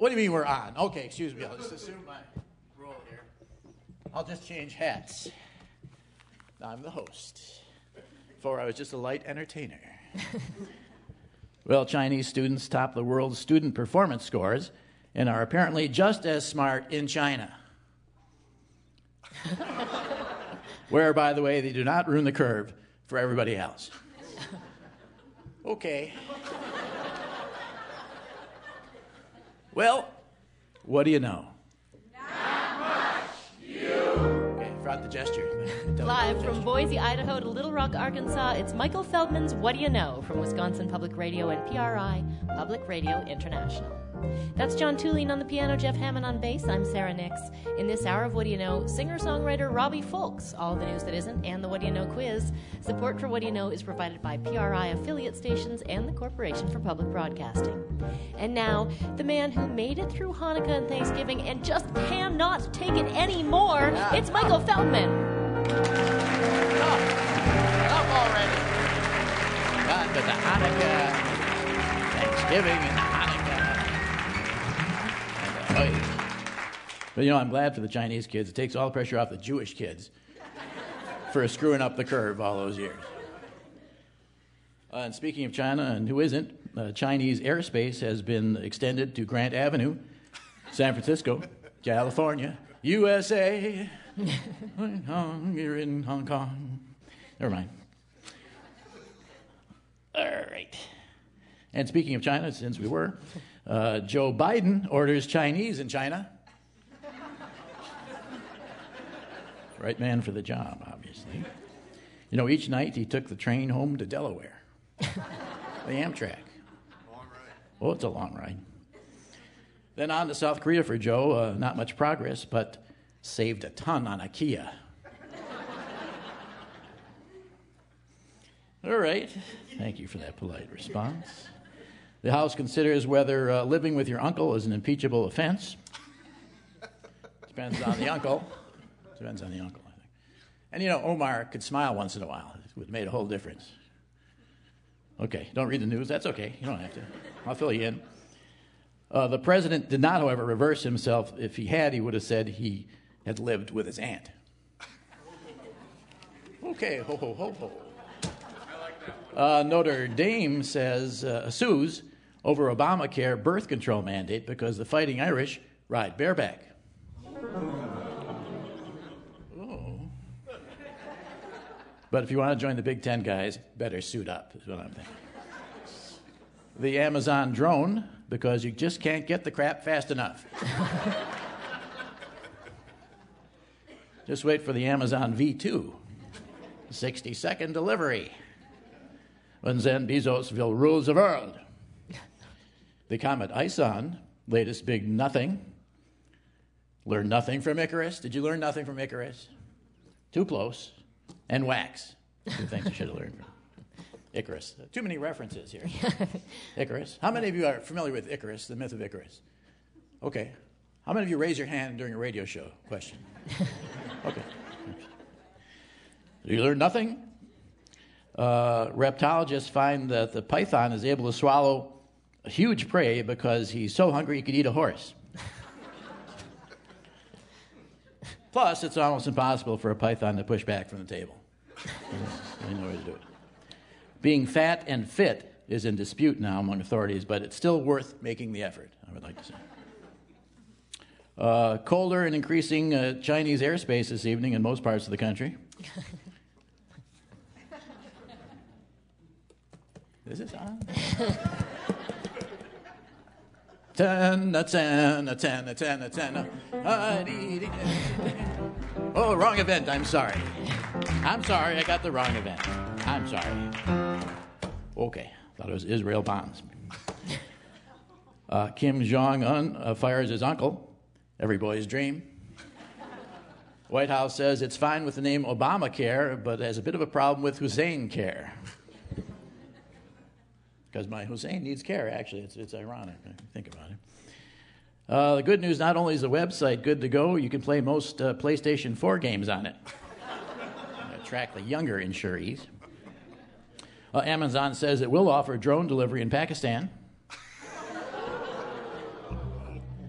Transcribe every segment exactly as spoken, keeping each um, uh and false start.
What do you mean we're on? Okay, excuse me. I'll just assume my role here. I'll just change hats. I'm the host. Before I was just a light entertainer. Well, Chinese students top the world's student performance scores and are apparently just as smart in China. Where, by the way, they do not ruin the curve for everybody else. Okay. Well, what do you know? Not much. You. Okay, forgot the gesture. Live from Boise, Idaho to Little Rock, Arkansas, it's Michael Feldman's What Do You Know from Wisconsin Public Radio and P R I, Public Radio International. That's John Tulane on the piano, Jeff Hammond on bass. I'm Sarah Nix. In this hour of What Do You Know, singer-songwriter Robbie Fulks, all the news that isn't, and the What Do You Know quiz. Support for What Do You Know is provided by P R I affiliate stations and the Corporation for Public Broadcasting. And now, the man who made it through Hanukkah and Thanksgiving and just cannot take it anymore, yeah. It's Michael Feldman. Stop. Stop already. Got to the Hanukkah, Thanksgiving, and the Hanukkah. But, you know, I'm glad for the Chinese kids. It takes all the pressure off the Jewish kids for screwing up the curve all those years. Uh, and speaking of China, and who isn't, uh, Chinese airspace has been extended to Grant Avenue, San Francisco, California, U S A. You're in Hong Kong. Never mind. All right. And speaking of China, since we were, uh, Joe Biden orders Chinese in China. Right man for the job, obviously. You know, each night he took the train home to Delaware. The Amtrak. Long ride. Oh, it's a long ride. Then on to South Korea for Joe. Uh, not much progress, but saved a ton on IKEA. All right. Thank you for that polite response. The House considers whether uh, living with your uncle is an impeachable offense. Depends on the uncle. Depends on the uncle, I think. And, you know, Omar could smile once in a while. It would have made a whole difference. Okay, don't read the news. That's okay. You don't have to. I'll fill you in. Uh, the president did not, however, reverse himself. If he had, he would have said he had lived with his aunt. Okay, ho, ho, ho, ho. Uh, Notre Dame says, uh, sues over Obamacare birth control mandate because the Fighting Irish ride bareback. But if you want to join the Big Ten guys, better suit up, is what I'm thinking. The Amazon drone, because you just can't get the crap fast enough. Just wait for the Amazon V two. sixty-second delivery. When Zen Bezos will rule the world. The comet Ison, latest big nothing. Learn nothing from Icarus. Did you learn nothing from Icarus? Too close. And wax. Two things you should have learned from Icarus. Uh, too many references here. Icarus. How many of you are familiar with Icarus, the myth of Icarus? Okay. How many of you raise your hand during a radio show? Question. Okay. You learn nothing? Uh, reptologists find that the python is able to swallow a huge prey because he's so hungry he could eat a horse. Plus, it's almost impossible for a python to push back from the table. They know how to do it. Being fat and fit is in dispute now among authorities, but it's still worth making the effort, I would like to say. Uh, colder and increasing uh, Chinese airspace this evening in most parts of the country. Is this on? Ten, a ten, a ten, a ten, a ten. Oh, wrong event. I'm sorry. I'm sorry. I got the wrong event. I'm sorry. Okay. Thought it was Israel Bonds. Uh, Kim Jong-un uh, fires his uncle. Every boy's dream. White House says it's fine with the name Obamacare, but has a bit of a problem with Hussein care. Because my Hussein needs care, actually. It's, it's ironic if you think about it. Uh, the good news, not only is the website good to go, you can play most uh, PlayStation four games on it. Attract the younger insurees. Uh, Amazon says it will offer drone delivery in Pakistan.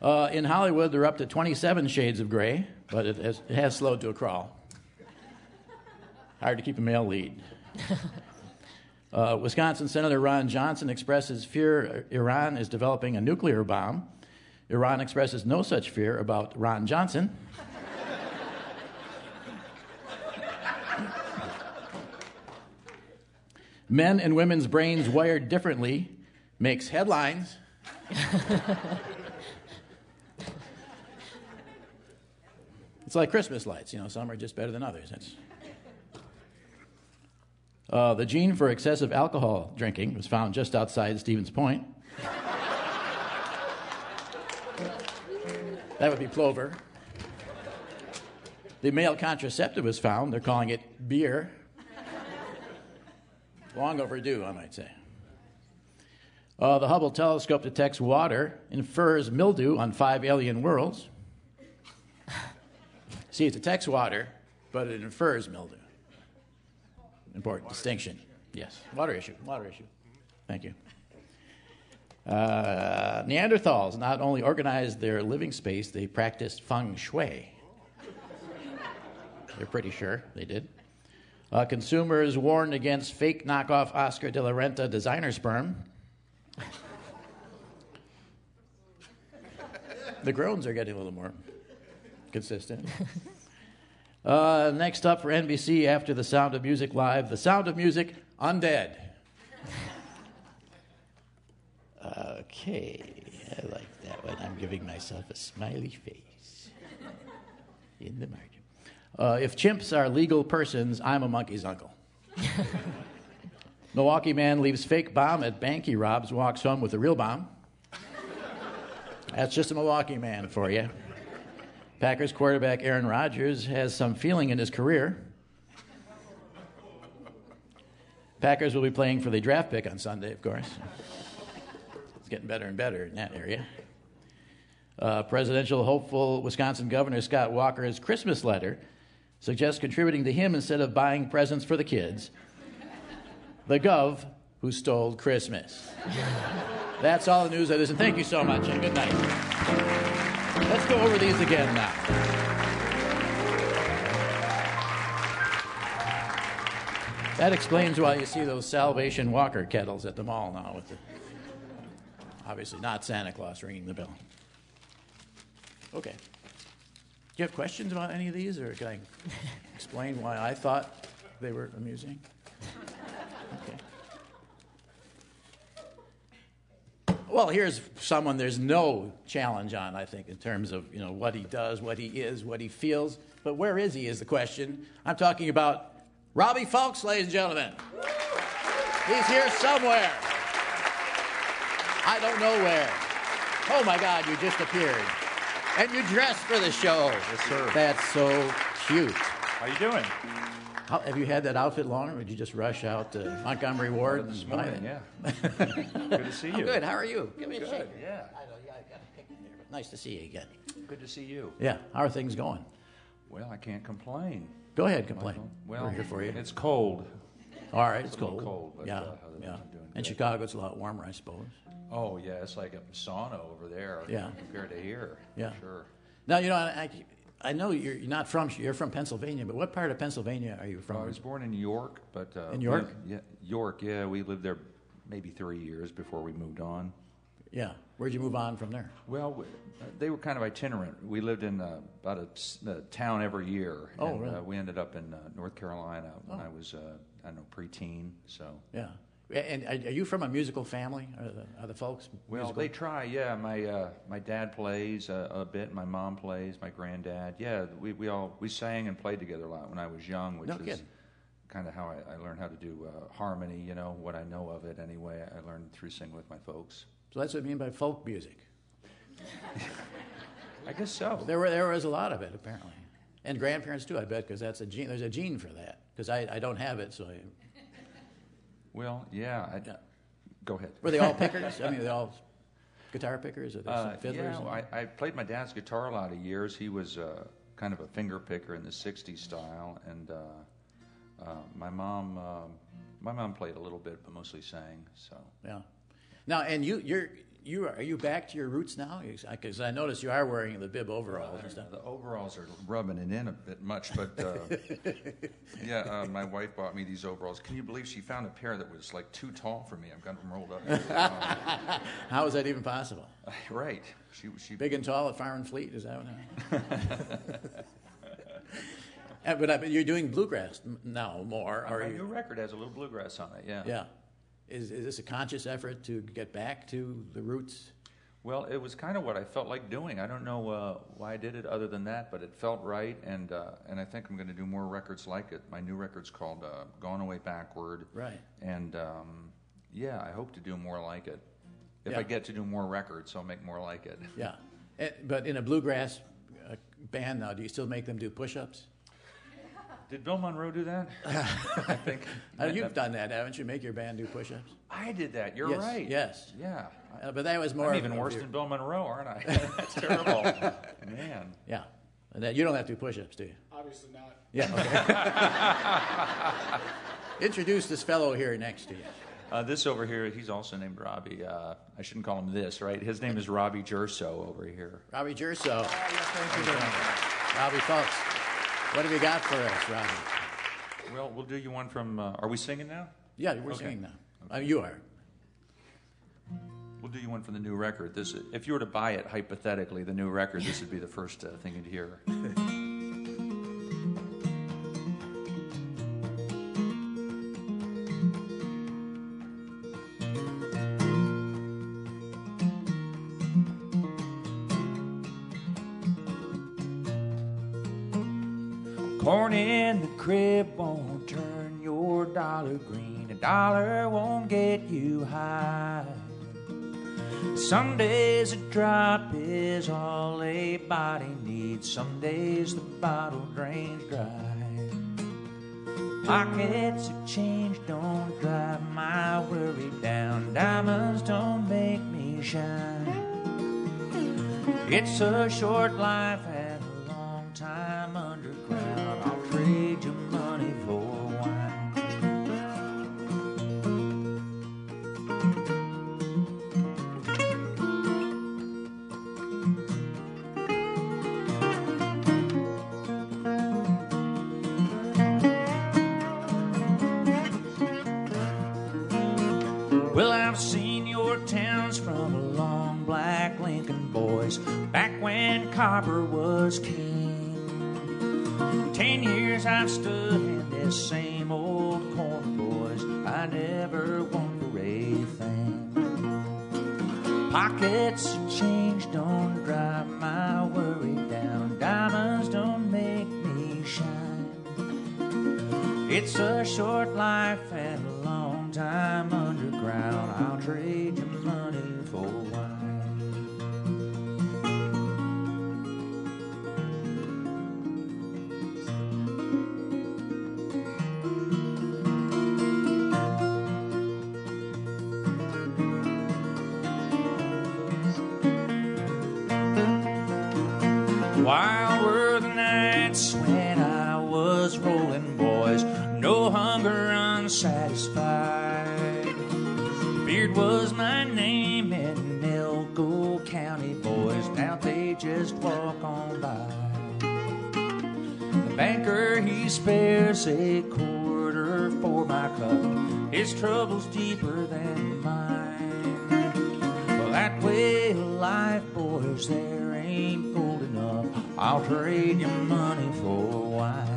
Uh, in Hollywood, they're up to twenty-seven shades of gray, but it has, it has slowed to a crawl. Hard to keep a male lead. Uh, Wisconsin Senator Ron Johnson expresses fear Iran is developing a nuclear bomb. Iran expresses no such fear about Ron Johnson. Men and women's brains wired differently makes headlines. It's like Christmas lights, you know, some are just better than others. It's... Uh, the gene for excessive alcohol drinking was found just outside Stevens Point. That would be plover. The male contraceptive was found. They're calling it beer. Long overdue, I might say. Uh, the Hubble telescope detects water, infers mildew on five alien worlds. See, it detects water, but it infers mildew. Important distinction. Yes, water issue, water issue. Thank you. Uh, Neanderthals not only organized their living space, they practiced feng shui. They're pretty sure they did. Uh, consumers warned against fake knockoff Oscar de la Renta designer sperm. The groans are getting a little more consistent. Uh, next up for N B C after The Sound of Music Live, The Sound of Music Undead. Okay, I like that one. I'm giving myself a smiley face in the margin. Uh, if chimps are legal persons, I'm a monkey's uncle. Milwaukee man leaves fake bomb at bank he robs, walks home with a real bomb. That's just a Milwaukee man for you. Packers quarterback Aaron Rodgers has some feeling in his career. Packers will be playing for the draft pick on Sunday, of course. It's getting better and better in that area. Uh, presidential hopeful Wisconsin Governor Scott Walker's Christmas letter suggests contributing to him instead of buying presents for the kids. The Gov who stole Christmas. That's all the news that is, and thank you so much, and good night. Let's go over these again now. That explains why you see those Salvation Walker kettles at the mall now with the, obviously not Santa Claus ringing the bell. Okay. Do you have questions about any of these, or can I explain why I thought they were amusing? Okay. Well, here's someone there's no challenge on, I think, in terms of, you know, what he does, what he is, what he feels. But where is he is the question. I'm talking about Robbie Fulks, ladies and gentlemen. He's here somewhere. I don't know where. Oh, my God, you just appeared. And you dressed for the show. Yes, sir. That's so cute. How you doing? How, have you had that outfit long, or did you just rush out to Montgomery Ward This and buy morning, it? yeah. Good to see you. I'm good. How are you? Give me a Good, shake. yeah. I know, yeah, I got a picture there, but nice to see you again. Good to see you. Yeah. How are things going? Well, I can't complain. Go ahead, complain. Michael. Well, We're here for you. It's cold. All right, it's, it's a little cold. cold, but, yeah, uh, other than yeah. that, I'm doing In good. Chicago, it's a lot warmer, I suppose. Oh, yeah, it's like a sauna over there Yeah. compared to here. Yeah. Sure. Now, you know, I, I know you're, you're not from you're from Pennsylvania, but what part of Pennsylvania are you from? Well, I was born in York, but uh, In York? we- yeah, York. Yeah, we lived there maybe three years before we moved on. Yeah. Where'd you move on from there? Well, we, uh, they were kind of itinerant. We lived in uh, about a, s- a town every year. Oh, and, really? Uh, we ended up in uh, North Carolina when Oh. I was, uh, I don't know, preteen. So. Yeah. And are you from a musical family? Are the, are the folks Well, musical? they try. Yeah, my uh, my dad plays uh, a bit. My mom plays. My granddad. Yeah, we, we all we sang and played together a lot when I was young, which No is kidding. kind of how I, I learned how to do uh, harmony. You know, what I know of it anyway. I learned through singing with my folks. So that's what I mean by folk music. I guess so. There were there was a lot of it apparently, and grandparents too. I bet because that's a gene. There's a gene for that. Because I, I don't have it, so I, Well, yeah. I, Yeah. Go ahead. were they all pickers? I mean, they all guitar pickers or there Uh, some fiddlers? yeah, I, I played my dad's guitar a lot of years. He was uh, kind of a finger picker in the sixties style, and uh, uh, my mom, um, my mom played a little bit, but mostly sang. So Yeah. Now, and you, you're you are you back to your roots now? Because I notice you are wearing the bib overalls and stuff. The overalls are rubbing it in a bit much, but uh, yeah, uh, my wife bought me these overalls. Can you believe she found a pair that was like too tall for me? I've got them rolled up. How is that even possible? Uh, right. She she big and tall at Fire and Fleet. Is that what? uh, but, uh, but you're doing bluegrass now more. Uh, are my you? new record has a little bluegrass on it. Yeah. Yeah. Is is this a conscious effort to get back to the roots? Well, it was kind of what I felt like doing. I don't know uh, why I did it other than that, but it felt right, and uh, and I think I'm going to do more records like it. My new record's called uh, Gone Away Backward. Right. And um, yeah, I hope to do more like it. If Yeah. I get to do more records, I'll make more like it. Yeah. Eh, But in a bluegrass uh, band now, do you still make them do push-ups? Did Bill Monroe do that? I think. Uh, you've done that, haven't you? Make your band do push-ups? I did that. You're Yes, right. yes. Yeah. Uh, but that was more. I'm of- even of worse your- than Bill Monroe, aren't I? That's terrible. Man. Yeah. And that, you don't have to do push-ups, do you? Obviously not. Yeah. Okay. Introduce this fellow here next to you. Uh, this over here, he's also named Robbie. Uh, I shouldn't call him this, right? His name is Robbie Gerso over here. Robbie Gerso. Oh, yes, thank you very much. Robbie, folks, what have you got for us, Robbie? Well, we'll do you one from. Uh, are we singing now? Yeah, we're Okay. singing now. Uh, you are. We'll do you one from the new record. This, if you were to buy it hypothetically, the new record, this would be the first uh, thing you'd hear. Corn in the crib won't turn your dollar green. A dollar won't get you high. Some days a drop is all a body needs. Some days the bottle drains dry. Pockets of change don't drive my worry down. Diamonds don't make me shine. It's a short life and a long time underground. I'll trade you money for wine. Well, I've seen your towns from a long black Lincoln, boys, back when copper was king. Ten years I've stood in this same old corner, boys. I never won for a thing. Pockets of change don't drive my worry down. Diamonds don't make me shine. It's a short life and a long time underground. I'll trade you money for wine. Wild were the nights when I was rolling, boys. No hunger unsatisfied. Beard was my name in Elko County, boys. Now they just walk on by. The banker, he spares a quarter for my cup. His trouble's deeper than mine. Well, that way of life, boys, there ain't gold enough. I'll trade you money for wine.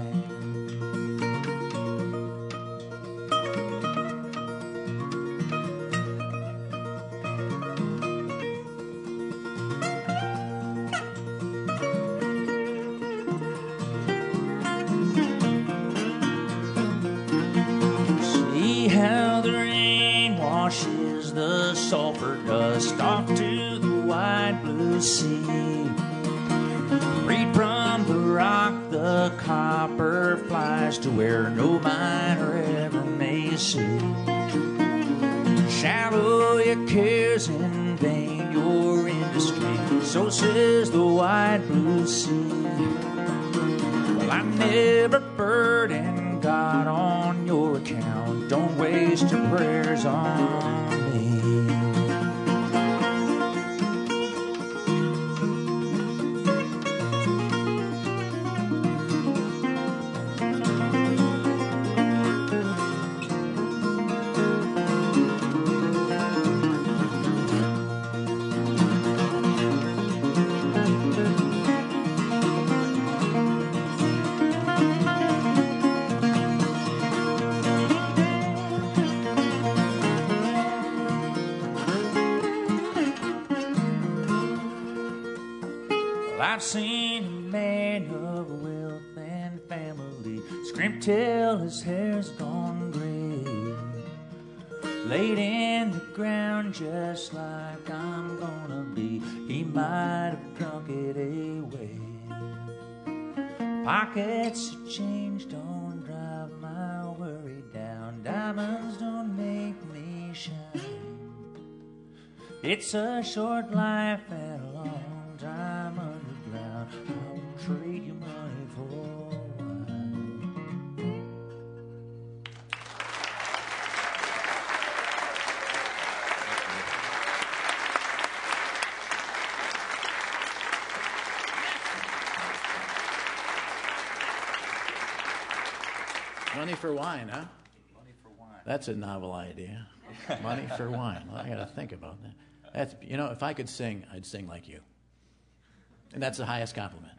See how the rain washes the sulfur dust off to the wide blue sea. Read from the rock the copper flies to where no miner ever may see. Shallow your cares in vain your industry, so says the wide blue sea. Well, I never burden God on your account. Don't waste your prayers on me. Well, I've seen a man of wealth and family scrimp till his hair's gone gray, laid in the ground just like I'm gonna be. He might have drunk it away. Pockets of change don't drive my worry down. Diamonds don't make me shine. It's a short life and a long time underground. I won't trade you money for wine. Money for wine, huh? Money for wine. That's a novel idea. Money for wine. Well, I got to think about that. That's, you know, if I could sing, I'd sing like you. And that's the highest compliment.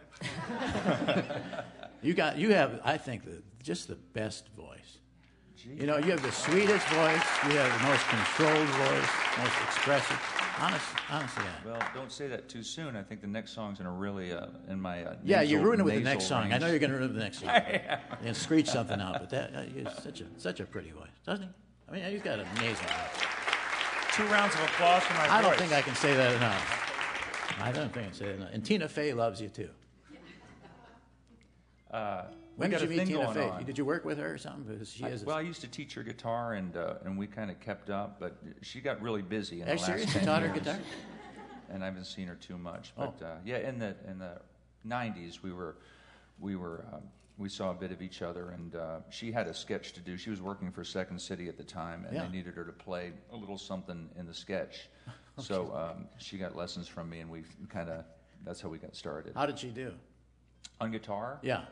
you got, you have, I think, the, just the best voice. You know, you have the sweetest voice. You have the most controlled voice, most expressive. Honest, honestly, yeah. Well, don't say that too soon. I think the next song's going to really, uh, in my uh, Yeah, nasal, you ruin it with the nasal next song. range. I know you're going to ruin it with the next song. And screech something out, but that uh, he's such a such a pretty voice, doesn't he? I mean, he's got an amazing voice. Two rounds of applause for my I don't voice. think I can say that enough. I don't think I can say that enough. And Tina Fey loves you too. Uh, When we did got you a meet thing Tina going Fey? on. Did you work with her or something? Because she I, is. well, I used to teach her guitar, and uh, and we kind of kept up, but she got really busy in Are you the last serious? You ten taught her years, guitar? and I haven't seen her too much. Oh. But uh, yeah, in the in the nineties, we were we were um, we saw a bit of each other, and uh, she had a sketch to do. She was working for Second City at the time, and Yeah. they needed her to play a little something in the sketch. So um, she got lessons from me, and we kind of that's how we got started How did she do? on guitar. Yeah.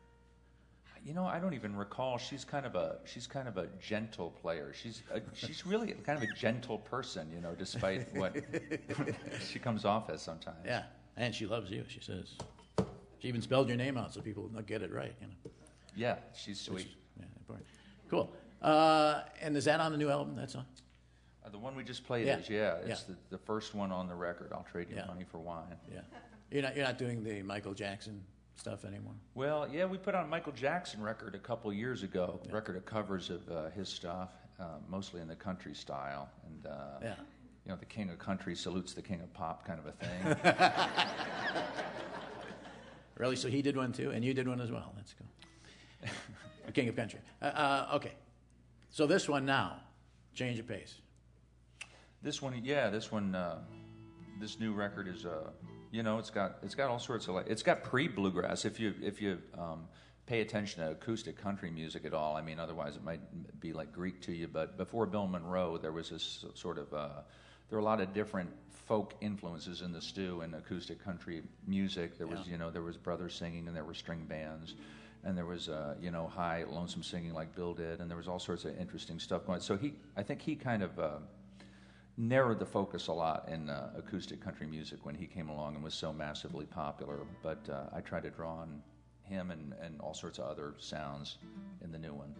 You know, I don't even recall. She's kind of a she's kind of a gentle player. She's a, she's really kind of a gentle person, you know, despite what she comes off as sometimes. Yeah. And she loves you, she says. She even spelled your name out so people will get it right, you know. Yeah, she's sweet. Yeah, important. Cool. Uh, and is that on the new album, that song? Uh, the one we just played Yeah. is yeah, it's Yeah. The, the first one on the record. I'll trade you Yeah. money for wine. Yeah. You're not, you're not doing the Michael Jackson stuff anymore? Well, yeah, we put out a Michael Jackson record a couple years ago. Yeah. Record of covers of uh, his stuff, uh, mostly in the country style, and uh, Yeah. you know, the king of country salutes the king of pop, kind of a thing. Really? So he did one too, and you did one as well. That's cool. The King of Country. Uh, uh, okay. So this one now, change of pace. This one, yeah, this one, uh, this new record is, uh, you know, it's got it's got all sorts of like it's got pre-bluegrass. If you if you um, pay attention to acoustic country music at all, I mean, otherwise it might be like Greek to you. But before Bill Monroe, there was this sort of uh, there were a lot of different folk influences in the stew in acoustic country music. There was, Yeah. you know, there was brothers singing, and there were string bands, and there was, uh, you know, high lonesome singing like Bill did, and there was all sorts of interesting stuff going on. So he, I think he kind of uh, narrowed the focus a lot in uh, acoustic country music when he came along and was so massively popular. But uh, I tried to draw on him and, and all sorts of other sounds in the new one.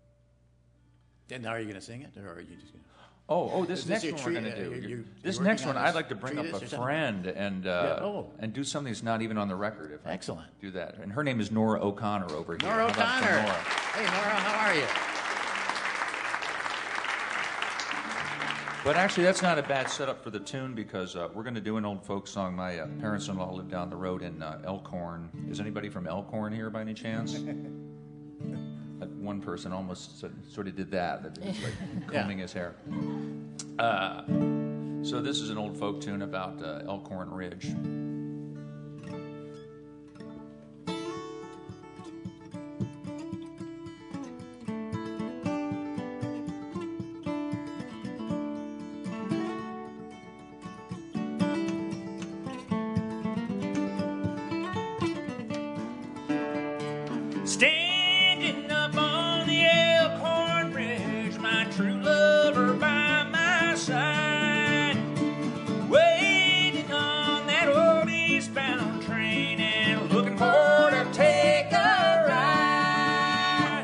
And now are you going to sing it, or are you just going to? Oh, oh! This Is this next your one treat- we're going uh, to do. you- you- this you next working one, on I'd this like to bring up treatise a or something? friend and uh, Yeah, oh. and do something that's not even on the record. If Excellent. I do that, and her name is Nora O'Connor over here. Nora How about for O'Connor. Nora? Hey, Nora, how are you? But actually, that's not a bad setup for the tune because uh, we're going to do an old folk song. My uh, parents-in-law live down the road in uh, Elkhorn. Is anybody from Elkhorn here by any chance? Uh, one person almost sort sort of did that, that was like Yeah. combing his hair. Uh, so this is an old folk tune about uh, Elkhorn Ridge. Standing up on the Elkhorn Ridge, my true lover by my side, waiting on that old eastbound train and looking for to take a ride.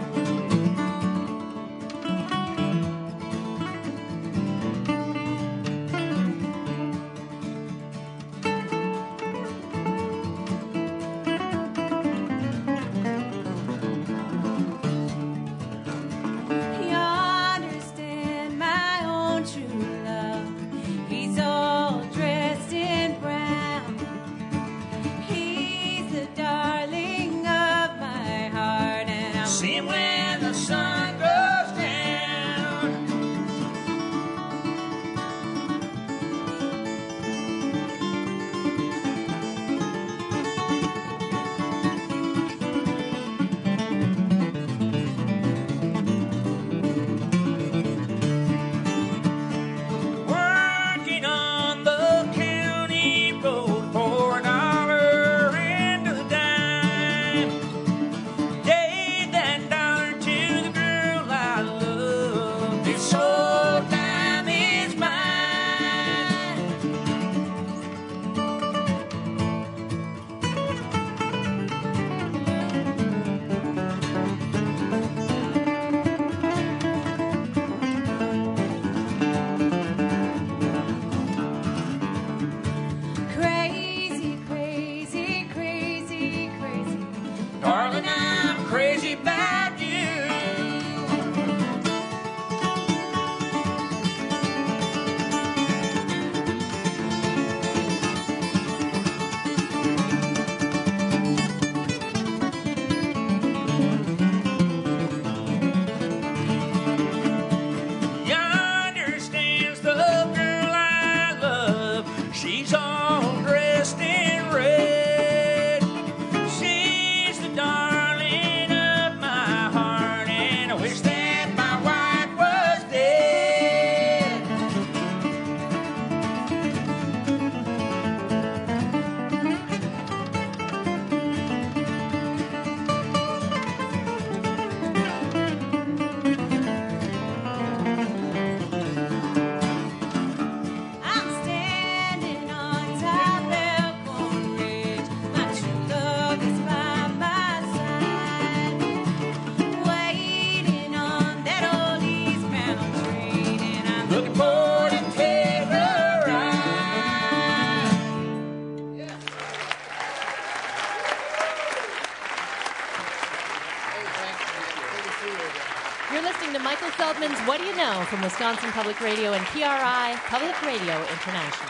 Feldman's What Do You Know from Wisconsin Public Radio and P R I, Public Radio International.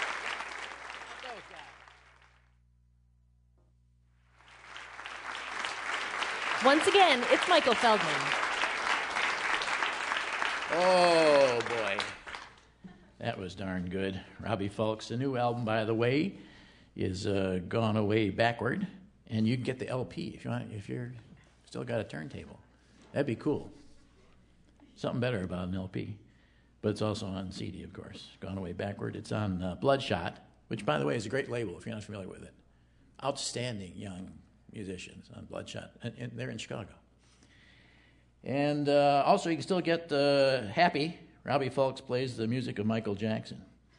Once again, it's Michael Feldman. Oh, boy. That was darn good. Robbie Fulks. The new album, by the way, is uh, Gone Away Backward. And you can get the L P if you want, if you're still got a turntable. That'd be cool. Something better about an L P. But it's also on C D, of course. Gone Away Backward. It's on uh, Bloodshot, which, by the way, is a great label if you're not familiar with it. Outstanding young musicians on Bloodshot. And, and they're in Chicago. And uh, also, you can still get uh, Happy. Robbie Fulks plays the music of Michael Jackson.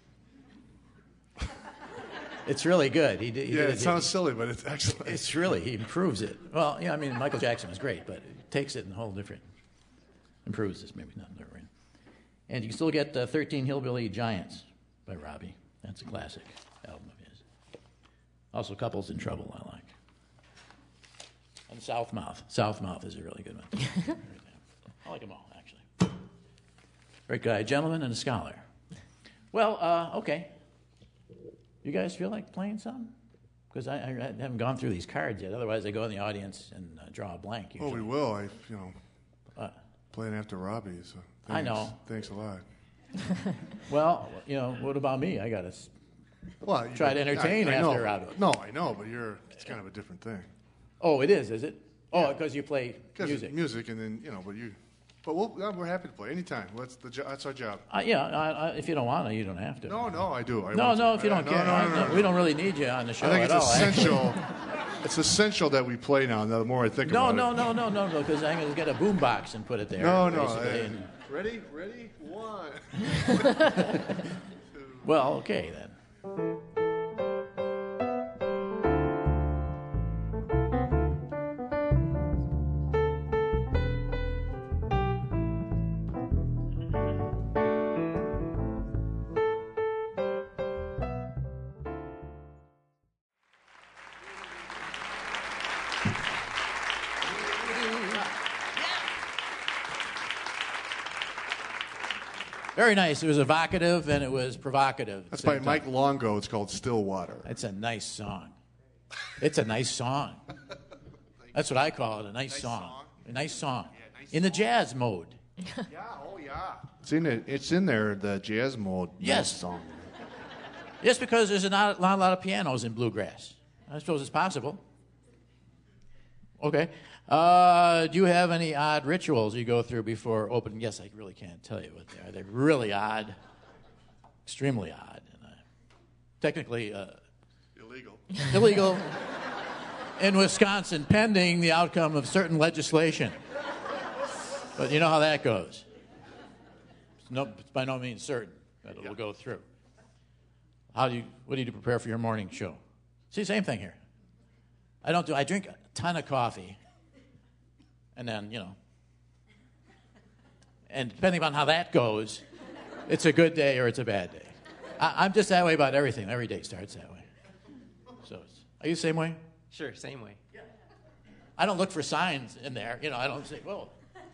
It's really good. He did, he Yeah, did, it sounds silly, but it's excellent. It's really, he improves it. Well, yeah, I mean, Michael Jackson was great, but it takes it in a whole different, improves this, maybe not different. And you can still get uh, thirteen Hillbilly Giants by Robbie. That's a classic album of his. Also, Couples in Trouble, I like. And Southmouth. Southmouth is a really good one. I like them all, actually. Great guy, a gentleman and a scholar. Well, uh, okay. You guys feel like playing something? Because I, I haven't gone through these cards yet. Otherwise, I go in the audience and uh, draw a blank. Usually. Oh, we will. I, you know, uh, playing after Robbie. So thanks. I know. Thanks a lot. Well, you know, what about me? I got to Well, try to entertain I, I after know. Robbie. No, I know, but you're. It's kind of a different thing. Oh, it is, is it? Oh, because you play Because music. music, and then you know, but you. But we'll, yeah, we're happy to play anytime. That's the jo- that's our job. Uh, yeah, I, I, if you don't want to, you don't have to. No, no, I do. I no, want no, to. if you don't I, care, no, no, no, no. we don't really need you on the show I think at it's all. essential. It's essential that we play now. The more I think No, about no, it. no, no, no, no, because I'm going to get a boom box and put it there. No, no. basically, I- and- ready, ready, one. well, okay then. Very nice. It was evocative and it was provocative. That's by Mike Longo. It's called Stillwater. It's a nice song. It's a nice song. That's what I call it, a nice, Nice song. song? A nice song. Yeah, nice in the jazz mode. Yeah, oh yeah. It's in it. It's in there. The jazz mode. Yes. Song. Just because there's a not, not a lot of pianos in bluegrass. I suppose it's possible. Okay. Uh, do you have any odd rituals you go through before opening? Yes, I really can't tell you what they are. They're really odd, extremely odd. And, uh, technically uh, Illegal. illegal in Wisconsin, pending the outcome of certain legislation. But you know how that goes. It's, no, it's by no means certain that it will go through. How do you? What do you do to prepare for your morning show? See, same thing here. I don't do. I drink a ton of coffee, and then you know, and depending on how that goes, it's a good day or it's a bad day. I, I'm just that way about everything. Every day starts that way. So, it's, are you the same way? Sure, same way. I don't look for signs in there. You know, I don't say, whoa.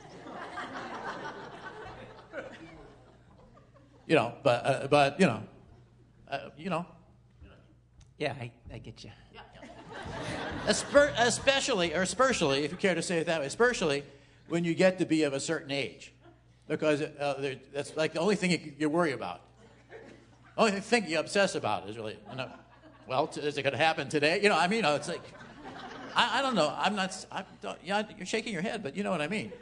You know, but uh, but you know, uh, you know. Yeah, I, I get you. Esper- especially, or especially, if you care to say it that way, especially when you get to be of a certain age, because uh, there- that's like the only thing you, you worry about. Only thing you obsess about is really, you know, well, t- is it going to happen today? You know, I mean, you know, it's like, I, I don't know. I'm not. I don't, yeah, you're shaking your head, but you know what I mean.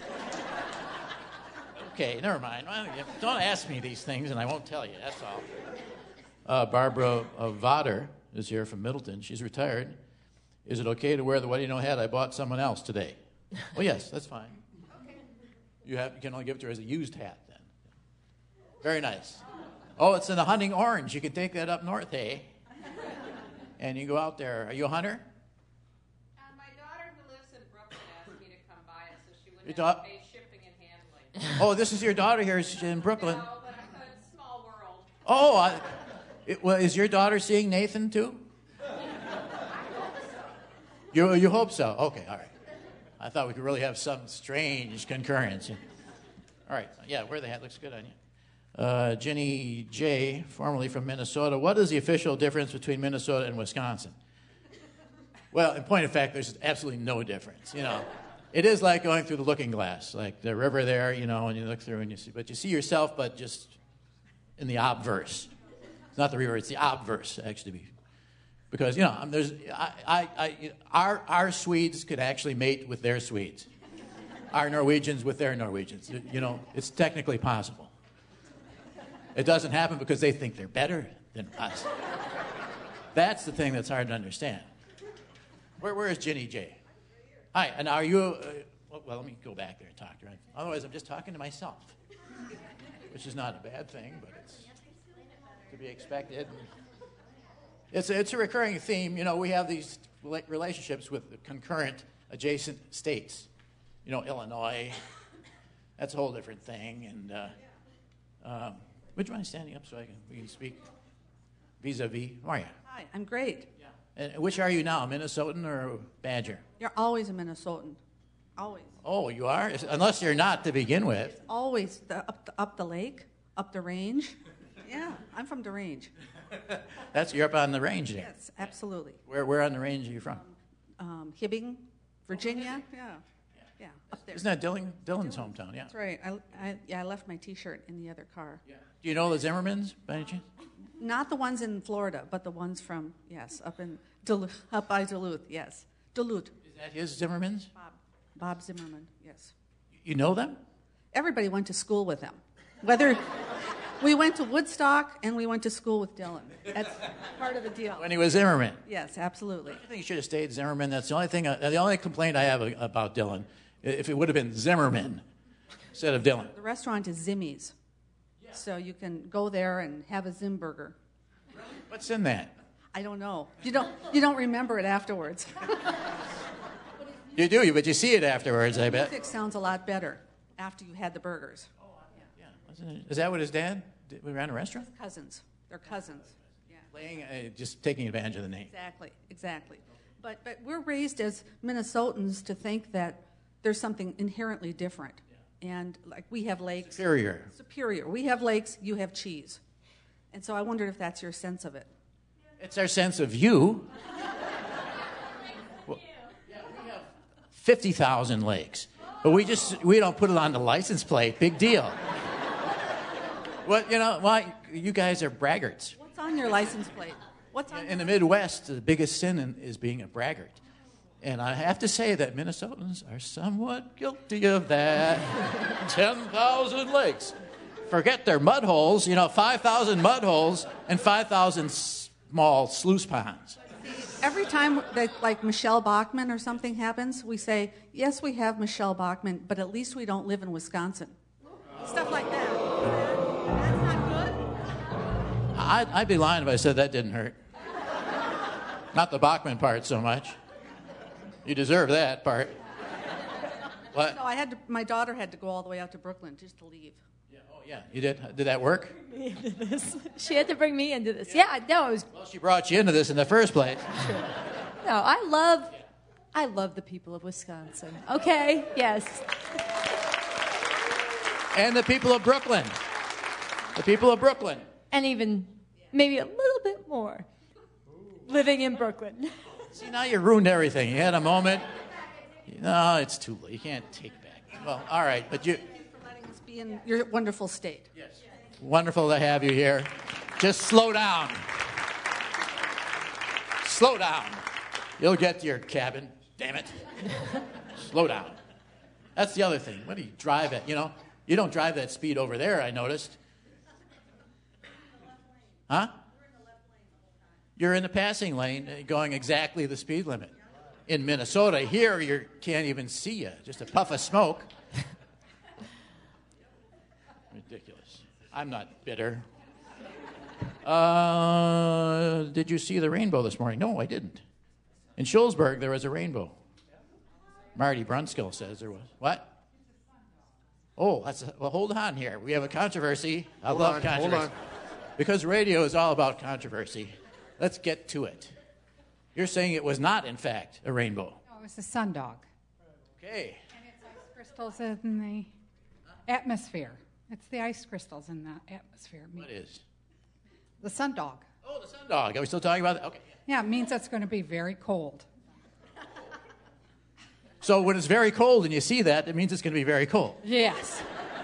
Okay, never mind. Well, you- don't ask me these things, and I won't tell you. That's all. Uh, Barbara uh, Voder is here from Middleton. She's retired. Is it okay to wear the what do you know hat I bought someone else today? Oh, yes, that's fine. Okay. You have you can only give it to her as a used hat then. Very nice. Oh, it's in the hunting orange. You can take that up north, eh? And you go out there. Are you a hunter? Uh, my daughter who lives in Brooklyn asked me to come by it so she Your wouldn't da- have to pay shipping and handling. Oh, this is your daughter here. She's in Brooklyn. No, but I thought it's a small world. Oh, I, it, well, is your daughter seeing Nathan too? You you hope so? Okay, all right. I thought we could really have some strange concurrence. All right. Yeah, wear the hat. Looks good on you. Uh, Jenny J., formerly from Minnesota. What is the official difference between Minnesota and Wisconsin? Well, in point of fact, there's absolutely no difference. You know, it is like going through the looking glass, like the river there. You know, and you look through and you see, but you see yourself, but just in the obverse. It's not the river; it's the obverse, actually. Because you know, there's I, I, I, our our Swedes could actually mate with their Swedes, our Norwegians with their Norwegians. You know, it's technically possible. It doesn't happen because they think they're better than us. That's the thing that's hard to understand. Where, where is Jenny J? Hi, and are you... Uh, well, well, let me go back there and talk to her. Otherwise, I'm just talking to myself, which is not a bad thing, but it's to be expected. It's a, it's a recurring theme. You know, we have these relationships with concurrent adjacent states. You know, Illinois, that's a whole different thing. And uh, um, would you mind standing up so I can, we can speak vis-a-vis? How are you? Hi, I'm great. And which are you now, Minnesotan or Badger? You're always a Minnesotan. Always. Oh, you are? Unless you're not to begin with. Always the, up, the, up the lake, up the range. Yeah, I'm from the range. That's, you're up on the range there. Yes, absolutely. Where, where on the range are you from? Um, Hibbing, Virginia. Yeah, yeah, up there. Isn't that Dillon, Dillon's hometown? Yeah. That's right. I, I, yeah, I left my T-shirt in the other car. Yeah. Do you know the Zimmermans, by any chance? Not the ones in Florida, but the ones from, yes, up in Duluth, up by Duluth, yes. Duluth. Is that his Zimmermans? Bob, Bob Zimmerman, yes. You know them? Everybody went to school with them. Whether we went to Woodstock and we went to school with Dylan. That's part of the deal. When he was Zimmerman? Yes, absolutely. I think he should have stayed Zimmerman. That's the only thing, uh, the only complaint I have about Dylan. If it would have been Zimmerman instead of Dylan. The restaurant is Zimmy's. So you can go there and have a Zim burger. What's in that? I don't know. You don't. You don't remember it afterwards. You do, but you see it afterwards. I bet. Music sounds a lot better after you had the burgers. Oh, yeah. yeah. Wasn't it, is that what his dad did? We ran a restaurant. Cousins. They're cousins. Yeah. Playing, uh, just taking advantage of the name. Exactly. Exactly. But but we're raised as Minnesotans to think that there's something inherently different. And like we have lakes. Superior. Superior. We have lakes, you have cheese. And so I wondered if that's your sense of it. It's our sense of you. Well, yeah, we have fifty thousand lakes. But we just, we don't put it on the license plate. Big deal. Well, you know, why? You guys are braggarts. What's on your license plate? What's on In the Midwest, the biggest sin in, is being a braggart. And I have to say that Minnesotans are somewhat guilty of that. ten thousand lakes. Forget their mud holes, you know, five thousand mud holes and five thousand small sluice ponds. Every time that, like, Michelle Bachmann or something happens, we say, yes, we have Michelle Bachmann, but at least we don't live in Wisconsin. Stuff like that. That's not good? I'd, I'd be lying if I said that didn't hurt. Not the Bachmann part so much. You deserve that part. What? No, I had to, my daughter had to go all the way out to Brooklyn just to leave. Yeah, oh, yeah. You did? Did that work? She had to bring me into this. Yeah, no, it was. Well, she brought you into this in the first place. No, I love, I love the people of Wisconsin. Okay, yes. And the people of Brooklyn. The people of Brooklyn. And even maybe a little bit more living in Brooklyn. See, now you ruined everything. You had a moment. No, it's too late. You can't take back. Well, all right, but you. Thank you for letting us be in your wonderful state. Yes. Wonderful to have you here. Just slow down. Slow down. You'll get to your cabin. Damn it. Slow down. That's the other thing. What do you drive at? You know, you don't drive that speed over there, I noticed. Huh? You're in the passing lane going exactly the speed limit. In Minnesota, here you can't even see you. Just a puff of smoke. Ridiculous. I'm not bitter. Uh, did you see the rainbow this morning? No, I didn't. In Schulzburg, there was a rainbow. Marty Brunskill says there was. What? Oh, that's a, well, hold on here. We have a controversy. I hold love on, controversy. Hold on. Because radio is all about controversy. Let's get to it. You're saying it was not, in fact, a rainbow. No, it was a sundog. Okay. And it's ice crystals in the Atmosphere. It's the ice crystals in the atmosphere. What is? The sundog. Oh, the sundog. Are we still talking about that? Okay. Yeah, it means it's going to be very cold. So when it's very cold and you see that, it means it's going to be very cold. Yes.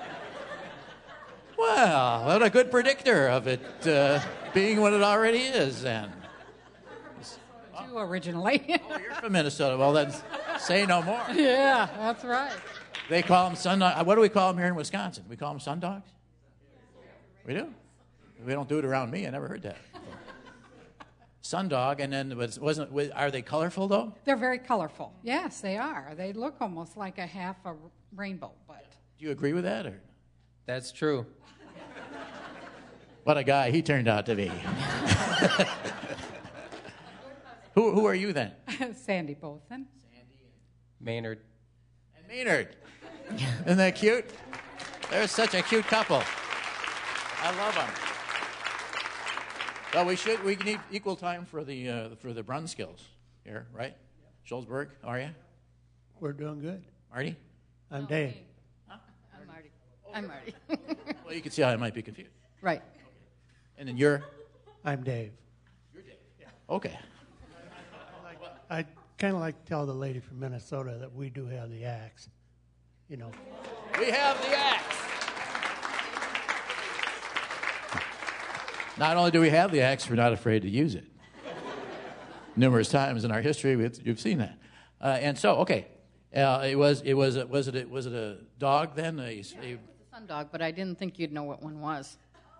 Well, what a good predictor of it uh, being what it already is, then. Too originally. Oh, you're from Minnesota. Well, then say no more. Yeah, that's right. They call them sundog. What do we call them here in Wisconsin? We call them sundogs? We do? We don't do it around me. I never heard that. Sundog, and then was, wasn't are they colorful though? They're very colorful. Yes, they are. They look almost like a half a rainbow. But do you agree with that? Or? That's true. What a guy he turned out to be. who who are you then? Sandy Bothan. Maynard. And Maynard. Isn't that cute? They're such a cute couple. I love them. Well, we should. We need equal time for the uh, for the Brunskills here, right? Schulzberg, how are you? We're doing good. Marty? I'm Dave. Huh? I'm Marty. I'm Marty. Well, you can see how I might be confused. Right. And then you're? I'm Dave. You're Dave. Yeah. Okay. I, like, I kind of like to tell the lady from Minnesota that we do have the axe. You know. We have the axe. Not only do we have the axe, we're not afraid to use it. Numerous times in our history, we've, you've seen that. Uh, and so, okay, uh, it was it was a, was it a, was it a dog then? A, a, It's a sun dog, but I didn't think you'd know what one was.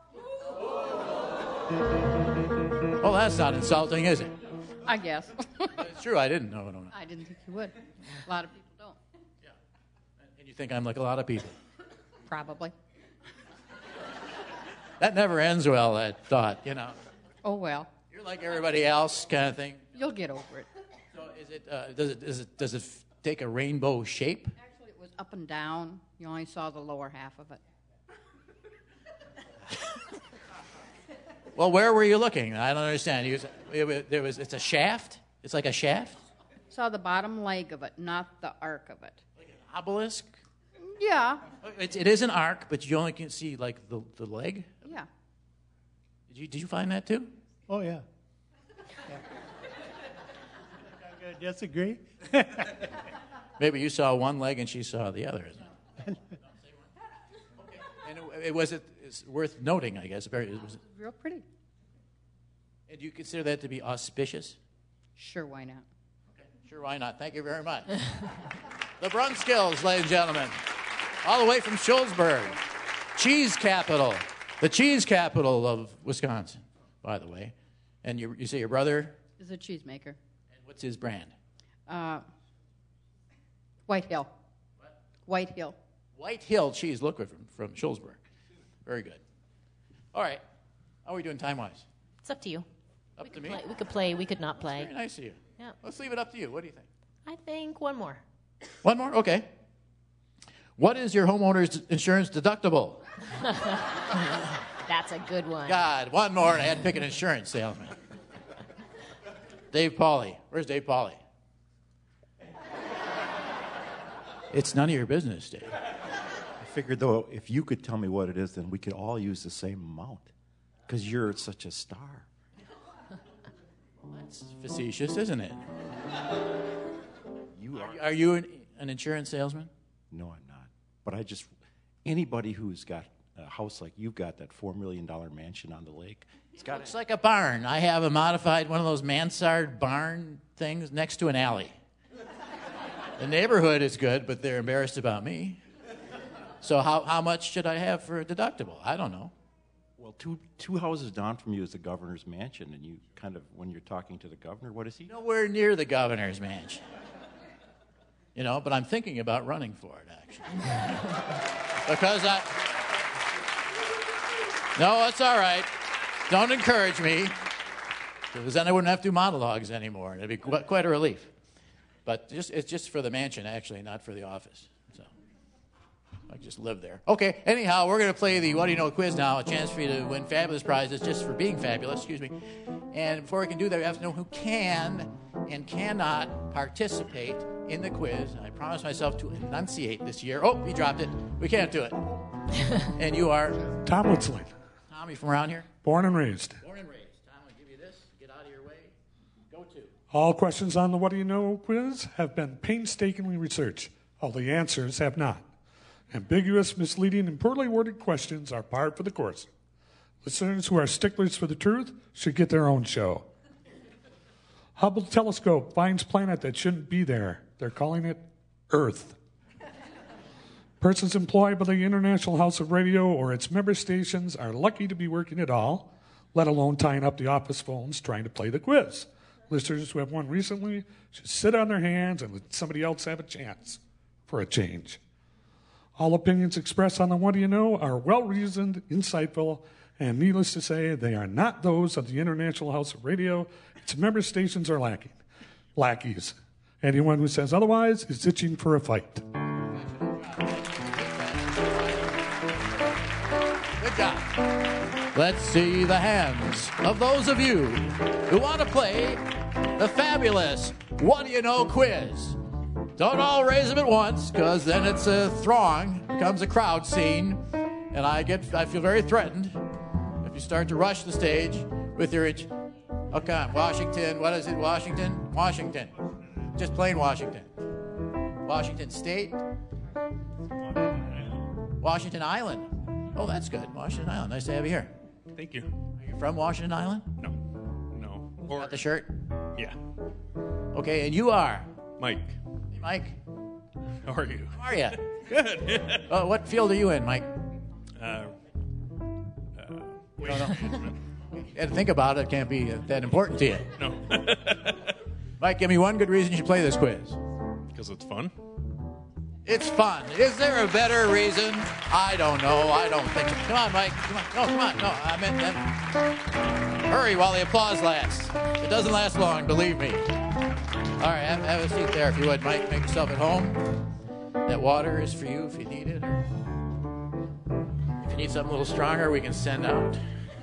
Well, that's not insulting, is it? I guess. It's true. I didn't know. No, no. I didn't think you would. A lot of people don't. Yeah. And you think I'm like a lot of people? Probably. That never ends well, that thought, you know. Oh, well. You're like everybody else kind of thing. You'll get over it. So is it, uh, does it, does it, does it f- take a rainbow shape? Actually, it was up and down. You only saw the lower half of it. Well, where were you looking? I don't understand. You, it, there was, it's a shaft? It's like a shaft? Saw the bottom leg of it, not the arc of it. Like an obelisk? Yeah. It, it is an arc, but you only can see, like, the, the leg? Yeah. Did you, did you find that, too? Oh, yeah. yeah. I'm going to disagree. Maybe you saw one leg and she saw the other, isn't it? Okay. And it, it was it it's worth noting, I guess. Very, was it, Real pretty. and do you consider that to be auspicious? Sure, why not? Okay. Sure, why not? Thank you very much. The Brunskills, ladies and gentlemen. All the way from Schulzberg. Cheese capital. The cheese capital of Wisconsin, by the way. And you, you say your brother? Is a cheesemaker. And what's his brand? Uh, White Hill. What? White Hill. White Hill cheese liquid from, from Schulzberg. Very good. All right. How are we doing time-wise? It's up to you. Up we to me? Play. We could play. We could not play. Very nice of you. Yeah. Let's leave it up to you. What do you think? I think one more. One more? Okay. What is your homeowner's insurance deductible? That's a good one. God, one more and I had to pick an insurance salesman. Dave Pauly. Where's Dave Pauly? It's none of your business, Dave. I figured, though, if you could tell me what it is, then we could all use the same amount because you're such a star. That's facetious, isn't it? You are. Are you an, an insurance salesman? No, I'm not. But I just, anybody who's got a house like you've got, that four million dollars mansion on the lake, it's got. Looks like a barn. I have a modified, one of those mansard barn things next to an alley. The neighborhood is good, but they're embarrassed about me. So how, how much should I have for a deductible? I don't know. Well, two two houses down from you is the governor's mansion, and you kind of, when you're talking to the governor, what is he? Nowhere near the governor's mansion. You know, but I'm thinking about running for it, actually. Because I... No, it's all right. Don't encourage me. Because then I wouldn't have to do monologues anymore. It'd be qu- quite a relief. But just it's just for the mansion, actually, not for the office. So I just live there. Okay, anyhow, we're going to play the What Do You Know quiz now, a chance for you to win fabulous prizes just for being fabulous, excuse me. And before we can do that, we have to know who can and cannot participate in the quiz. I promised myself to enunciate this year. Oh, he dropped it. We can't do it. And you are? Tom Witzling. Tommy from around here? Born and raised. Born and raised. Tom, I'll give you this. Get out of your way. Go to. All questions on the What Do You Know quiz have been painstakingly researched. All the answers have not. Ambiguous, misleading, and poorly worded questions are par for the course. Listeners who are sticklers for the truth should get their own show. Hubble telescope finds planet that shouldn't be there. They're calling it Earth. Persons employed by the International House of Radio or its member stations are lucky to be working at all, let alone tying up the office phones trying to play the quiz. Listeners who have won recently should sit on their hands and let somebody else have a chance for a change. All opinions expressed on the What Do You Know are well-reasoned, insightful, and needless to say, they are not those of the International House of Radio. Its member stations are lacking. Lackeys. Anyone who says otherwise is itching for a fight. Good job. Let's see the hands of those of you who want to play the fabulous What Do You Know quiz. Don't all raise them at once, because then it's a throng, becomes a crowd scene, and I get I feel very threatened if you start to rush the stage with your itch. Okay, Washington, what is it, Washington? Washington. Just plain Washington. Washington State. Washington Island. Oh, that's good. Washington Island. Nice to have you here. Thank you. Are you from Washington Island? No. No. Or got the shirt? Yeah. Okay, and you are? Mike. Hey, Mike. How are you? How are you? Good. uh, what field are you in, Mike? Uh, uh, wait. You had to think about it. It can't be that important to you. No. Mike, give me one good reason you should play this quiz. Because it's fun. It's fun. Is there a better reason? I don't know. I don't think so. Come on, Mike. Come on. No, come on. No, I meant that. Hurry while the applause lasts. It doesn't last long, believe me. All right, have, have a seat there if you would, Mike. Make yourself at home. That water is for you if you need it. Or if you need something a little stronger, we can send out.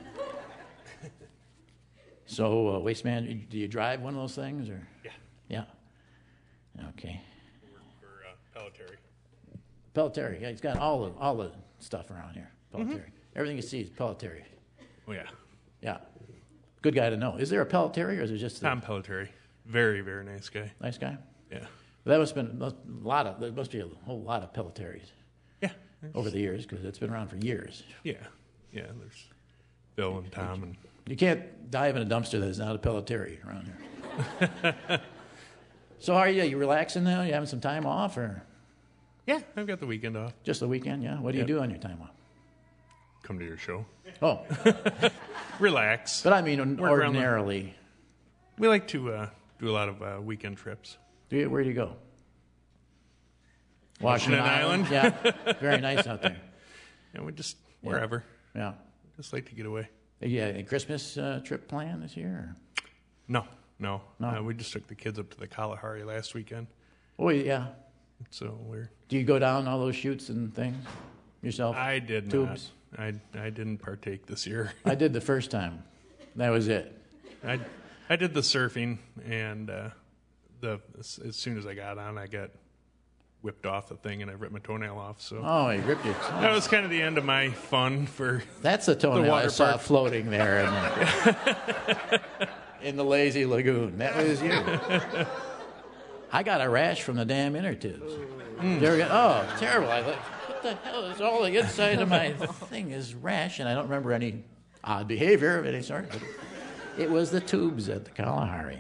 So, uh, Waste Man, do you drive one of those things? Or? Yeah. Yeah. Okay. For uh, Pelletier. Pelletier, yeah, he's got all the all the stuff around here. Pelletier. Mm-hmm. Everything you see is Pelletier. Oh, yeah. Yeah. Good guy to know. Is there a Pelletier or is it just... Tom Pelletier. Very, very nice guy. Nice guy? Yeah. Well, that must have been a lot of... There must be a whole lot of Pelletiers. Yeah. Over the years, because it's been around for years. Yeah. Yeah, there's Bill and Tom. and You can't dive in a dumpster that is not a Pelletier around here. So how are you? You relaxing now? You having some time off? Or Yeah, I've got the weekend off. just the weekend, yeah? What do Yep. you do on your time off? Come to your show. Oh. Relax. But I mean, Work around the- ordinarily. We like to uh, do a lot of uh, weekend trips. Do you, where do you go? Washington Island. Yeah, very nice out there. And we just, Yeah. wherever. Yeah. Just like to get away. Yeah, a Christmas uh, trip planned this year? Or? No, no. No. Uh, we just took the kids up to the Kalahari last weekend. Oh, yeah. So we're... Do you go down all those chutes and things yourself? I did Tubes? not. I, I didn't partake this year. I did the first time. That was it. I, I did the surfing, and uh, the as, as soon as I got on, I got whipped off the thing, and I ripped my toenail off. So Oh, he ripped it. that was kind of the end of my fun for That's a toenail the I water saw park. floating there in the, in the lazy lagoon. That was you. I got a rash from the damn inner tubes. Mm. You ever get- oh, terrible. I thought, what the hell is all the inside of my thing is rash, and I don't remember any odd behavior of any sort. But it was the tubes at the Kalahari.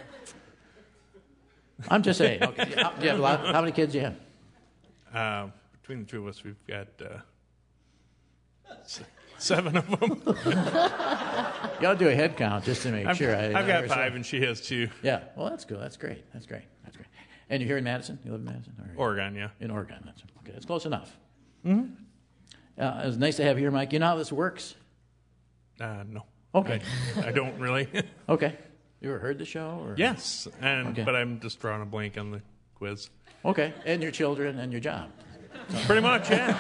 I'm just saying. Okay. How, do you have a lot, how many kids do you have? Uh, between the two of us, we've got uh, s- seven of them. You ought to do a head count just to make I've, sure. I, I've got I- five, and she has two. Yeah. Well, that's good. That's great. That's great. That's great. And you're here in Madison? You live in Madison? Or Oregon, yeah. in Oregon. That's okay. That's close enough. Mm-hmm. Uh, it was nice to have you here, Mike. You know how this works? Uh, no. Okay. I, I don't really. Okay. You ever heard the show? Or? Yes, and Okay. but I'm just drawing a blank on the quiz. Okay. And your children and your job. Pretty much, yeah.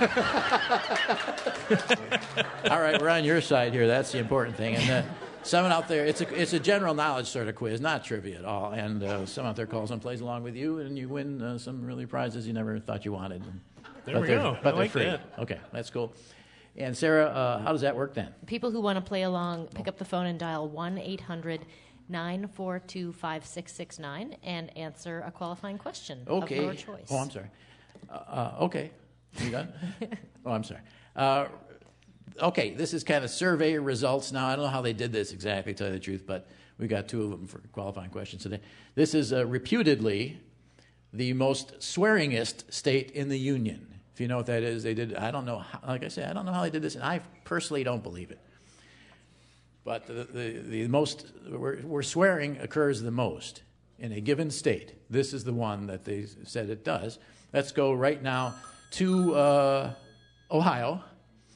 All right, we're on your side here. That's the important thing. And uh, someone out there, it's a it's a general knowledge sort of quiz, not trivia at all. And uh, someone out there calls and plays along with you, and you win uh, some really prizes you never thought you wanted. And There but we they're, go. But I they're like free. that. Okay, that's cool. And Sarah, uh, how does that work then? People who want to play along, pick up the phone and dial one eight hundred nine four two five six six nine and answer a qualifying question Okay. of your choice. Oh, I'm sorry. Uh, uh, okay. You done? Oh, I'm sorry. Uh, okay, this is kind of survey results now. I don't know how they did this exactly, to tell you the truth, but we got two of them for qualifying questions today. This is uh, reputedly the most swearingest state in the Union. If you know what that is, they did, I don't know, how, like I said, I don't know how they did this, and I personally don't believe it. But the, the, the most, where, where swearing occurs the most in a given state, this is the one that they said it does. Let's go right now to uh, Ohio.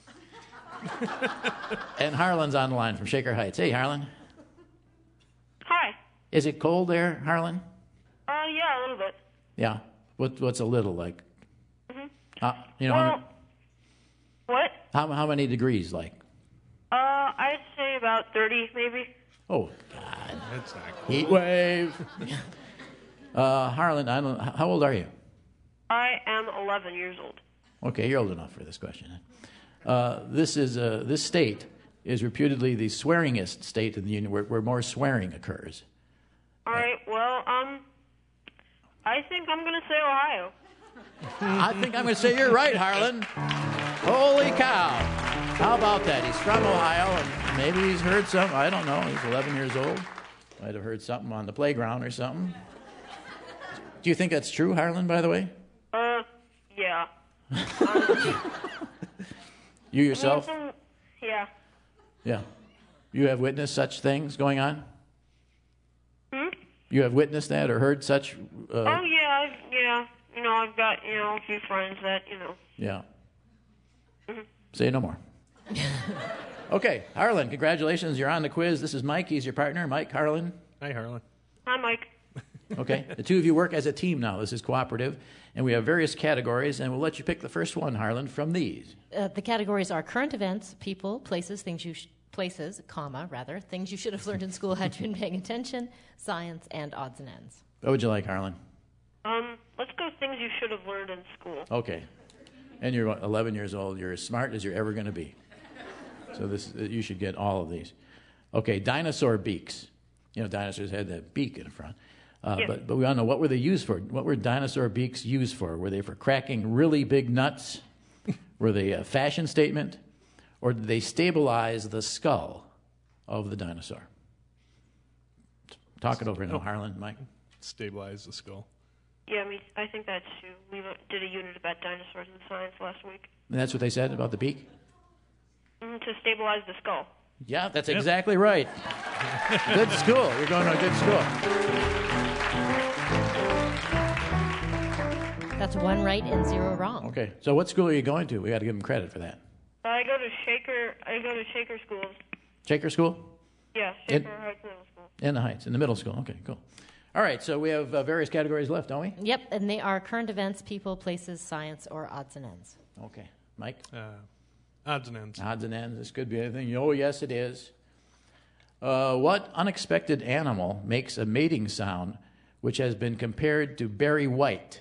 And Harlan's on the line from Shaker Heights. Hey, Harlan. Hi. Is it cold there, Harlan? Uh, yeah, a little bit. Yeah. What, what's a little like? Mhm. Uh, you know, Well, what? how, how many degrees like? Uh, I'd say about thirty, maybe. Oh, God. That's not Heat wave. uh, Harlan, I don't, how old are you? I am eleven years old. Okay, you're old enough for this question. Uh, this is uh, this state is reputedly the swearingest state in the union, where, where more swearing occurs. All right. Well, um, I think I'm gonna say Ohio. I think I'm going to say you're right, Harlan. Holy cow! How about that? He's from Ohio, and maybe he's heard something. I don't know. He's eleven years old. Might have heard something on the playground or something. Do you think that's true, Harlan? By the way, Uh, yeah. you yourself? Um, yeah. Yeah. You have witnessed such things going on? Hmm? You have witnessed that or heard such? Uh, Oh yeah, I've, yeah. You know, I've got you know a few friends that you know. Yeah. Mhm. Say no more. Okay, Harlan, congratulations. You're on the quiz. This is Mike. He's your partner. Mike, Harlan. Hi, Harlan. Hi, Mike. Okay. The two of you work as a team now. This is cooperative. And we have various categories, and we'll let you pick the first one, Harlan, from these. Uh, the categories are current events, people, places, things you sh- places, comma rather, things you should have learned in school had you been paying attention, science, and odds and ends. What would you like, Harlan? Um, let's go things you should have learned in school. Okay. And you're what, eleven years old. You're as smart as you're ever going to be. So this, you should get all of these. Okay, dinosaur beaks. You know, dinosaurs had that beak in front. Uh, Yeah. but, but we all know, what were they used for? What were dinosaur beaks used for? Were they for cracking really big nuts? Were they a fashion statement? Or did they stabilize the skull of the dinosaur? Talk it over now, Harlan, Mike. Stabilize the skull. Yeah, I mean, I think that's true. We did a unit about dinosaurs in science last week. And that's what they said about the beak? Mm, to stabilize the skull. Yeah, that's exactly right. Good school. You're going to a good school. That's one right and zero wrong. Okay, so what school are you going to? We got to give them credit for that. I go to Shaker. I go to Shaker schools. Shaker School? Yeah, In- Shaker Heights Middle School. In the Heights, in the middle school. Okay, cool. All right, so we have uh, various categories left, don't we? Yep, and they are current events, people, places, science, or odds and ends. Okay. Mike? Uh, odds and ends. Odds and ends. This could be anything. Oh, yes, it is. Uh, what unexpected animal makes a mating sound which has been compared to Barry White?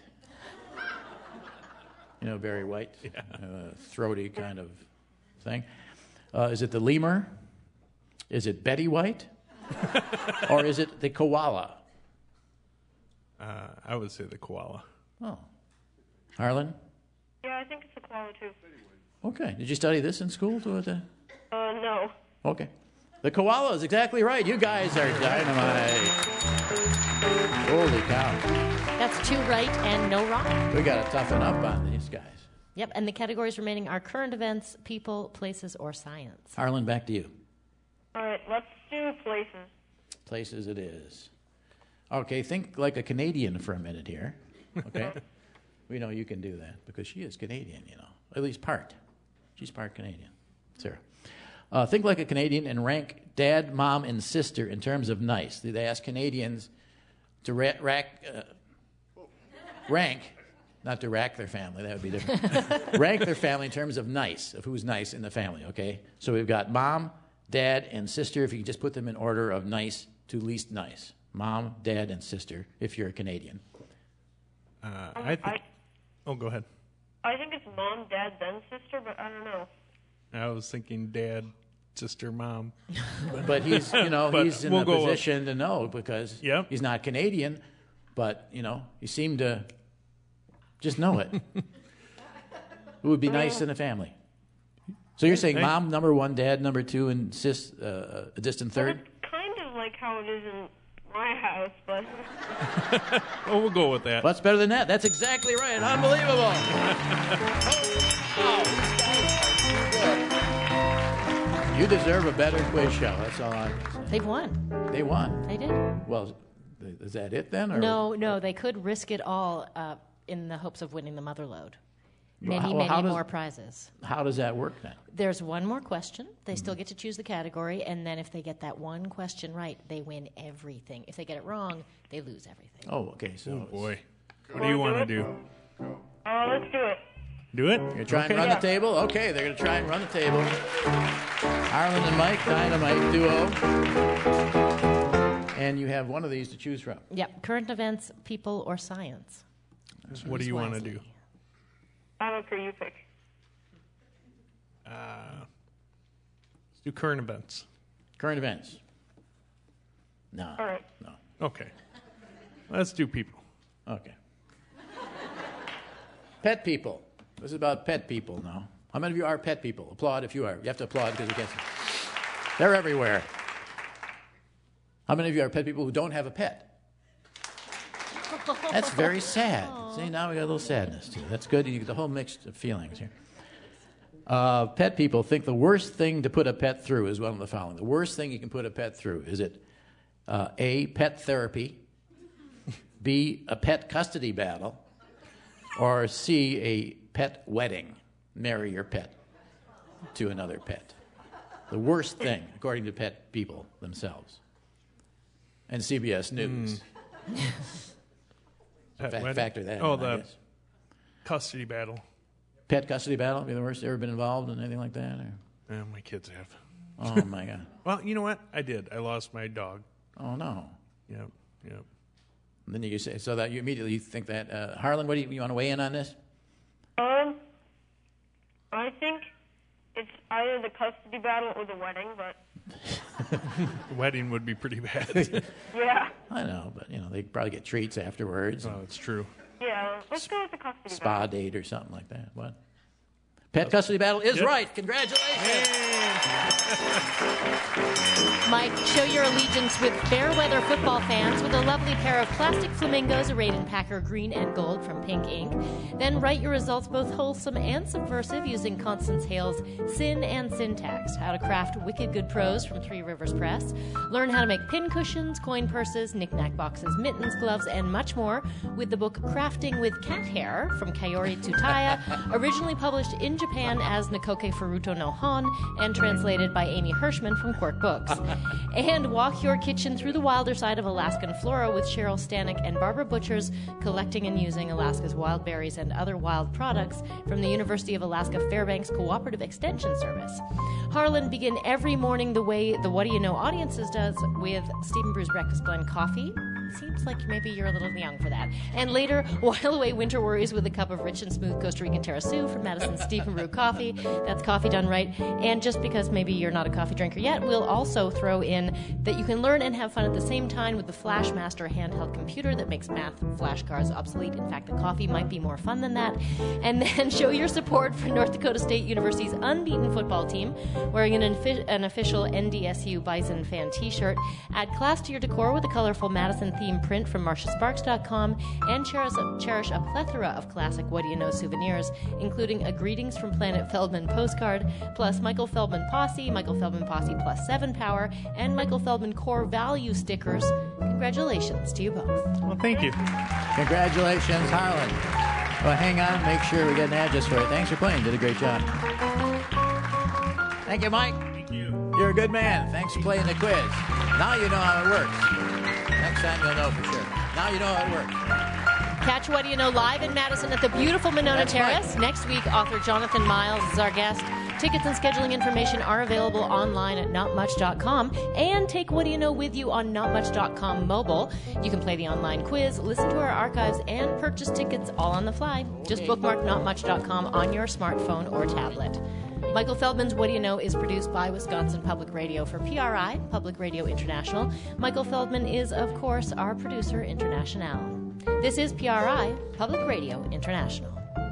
You know Barry White? Yeah. Uh, throaty kind of thing. Uh, is it the lemur? Is it Betty White? Or is it the koala? Uh, I would say the koala. Oh. Harlan? Yeah, I think it's a koala too. Okay. Did you study this in school? To, to... Uh, no. Okay. The koala is exactly right. You guys are dynamite. Holy cow. That's two right and no wrong. We got to toughen up on these guys. Yep, and the categories remaining are current events, people, places, or science. Harlan, back to you. All right, let's do places. Places it is. Okay, think like a Canadian for a minute here. Okay? We know you can do that because she is Canadian, you know. At least part. She's part Canadian. Sarah. Uh, think like a Canadian and rank dad, mom, and sister in terms of nice. They ask Canadians to ra- rack, uh, rank, not to rack their family, that would be different. Rank their family in terms of nice, of who's nice in the family, okay? So we've got mom, dad, and sister, if you can just put them in order of nice to least nice. Mom, dad, and sister, if you're a Canadian. Uh, I think. Oh, go ahead. I think it's mom, dad, then sister, but I don't know. I was thinking dad, sister, mom. But he's, you know, But he's in we'll a go with- position to know because Yep. he's not Canadian, but, you know, he seemed to just know it. It would be nice in a family. So you're saying Hey. mom number one, dad number two, and sis uh, a distant third? Kind of like how it is in my house, but Oh, we'll go with that. What's better than that? That's exactly right. Unbelievable. You deserve a better quiz show. That's all I can say. They've won. They won. They did. Well, is that it then? Or? No, no, they could risk it all uh, in the hopes of winning the motherlode. Well, Many, how- well, many how does- more prizes. How does that work then? There's one more question. They still get to choose the category, and then if they get that one question right, they win everything. If they get it wrong, they lose everything. Oh, okay. So Oh, boy. What do you want to do? uh, let's do it. Do it? You're going to try Okay. and run the table? Okay, they're going to try and run the table. Harlan and Mike, Dynamite duo. And you have one of these to choose from. Yep, current events, people, or science. What do you want to do? I don't care, you pick. Uh, let's do current events. Current events. No. All right. No. Okay. Let's do people. Okay. Pet people. This is about pet people now. How many of you are pet people? Applaud if you are. You have to applaud because you can't see. They're everywhere. How many of you are pet people who don't have a pet? That's very sad. See, now we got a little sadness too. That's good. You get the whole mix of feelings here. Uh, pet people think the worst thing to put a pet through is one of the following. The worst thing you can put a pet through is it uh, A, pet therapy, B, a pet custody battle, or C, a pet wedding. Marry your pet to another pet. The worst thing, according to pet people themselves. And C B S News. Mm. So fa- wedding? factor that Oh, in, I the guess. custody battle. Pet custody battle? Be the worst ever been involved in anything like that? Or? Yeah, my kids have. Oh, my God. Well, you know what? I did. I lost my dog. Oh, no. Yep, yep. And then you say, so that you immediately think that. Uh, Harlan, what do you, you want to weigh in on this? Um, I think it's either the custody battle or the wedding, but The wedding would be pretty bad. yeah, I know, but, you know, they probably get treats afterwards. Oh, it's true. yeah. Let's go with the custody Spa battle. date or something like that. What? Pet custody battle is Yep. right. Congratulations. Mike, show your allegiance with Fairweather football fans with a lovely pair of plastic flamingos arrayed in Packer green and gold from Pink Ink. Then write your results both wholesome and subversive using Constance Hale's Sin and Syntax, how to craft wicked good prose from Three Rivers Press. Learn how to make pin cushions, coin purses, knick-knack boxes, mittens, gloves, and much more with the book Crafting with Cat Hair from Kaori Tsutaya, originally published in Japan as Nikoke Furuto no Hon and translated by Amy Hirschman from Quirk Books. And walk your kitchen through the wilder side of Alaskan flora with Cheryl Stanek and Barbara Butchers collecting and using Alaska's wild berries and other wild products from the University of Alaska Fairbanks Cooperative Extension Service. Harlan, begin every morning the way the What Do You Know audiences does with Stephen Brew's Breakfast Blend coffee. Seems like maybe you're a little young for that. And later, while away winter worries with a cup of rich and smooth Costa Rican Terrasu from Madison's Stephen Brew Coffee. That's coffee done right. And just because maybe you're not a coffee drinker yet, we'll also throw in that you can learn and have fun at the same time with the Flashmaster handheld computer that makes math flashcards obsolete. In fact, the coffee might be more fun than that. And then show your support for North Dakota State University's unbeaten football team, wearing an, infi- an official N D S U Bison fan t-shirt. Add class to your decor with a colorful Madison theme print from Marcia Sparks dot com and cherish a, cherish a plethora of classic What Do You Know souvenirs, including a Greetings from Planet Feldman postcard, plus Michael Feldman Posse, Michael Feldman Posse Plus seven Power, and Michael Feldman Core Value stickers. Congratulations to you both. Well, thank you. Congratulations, Harlan. Well, hang on. Make sure we get an address for it. Thanks for playing. Did a great job. Thank you, Mike. Thank you. You're a good man. Thanks for playing the quiz. Now you know how it works. Next time you'll know for sure. Now you know how it works. Catch What Do You Know live in Madison at the beautiful Monona That's Terrace. right. Next week, author Jonathan Miles is our guest. Tickets and scheduling information are available online at not much dot com, and take What Do You Know with you on not much dot com mobile. You can play the online quiz, listen to our archives, and purchase tickets all on the fly. Just bookmark not much dot com on your smartphone or tablet. Michael Feldman's What Do You Know is produced by Wisconsin Public Radio for P R I, Public Radio International. Michael Feldman is, of course, our producer international. This is P R I, Public Radio International.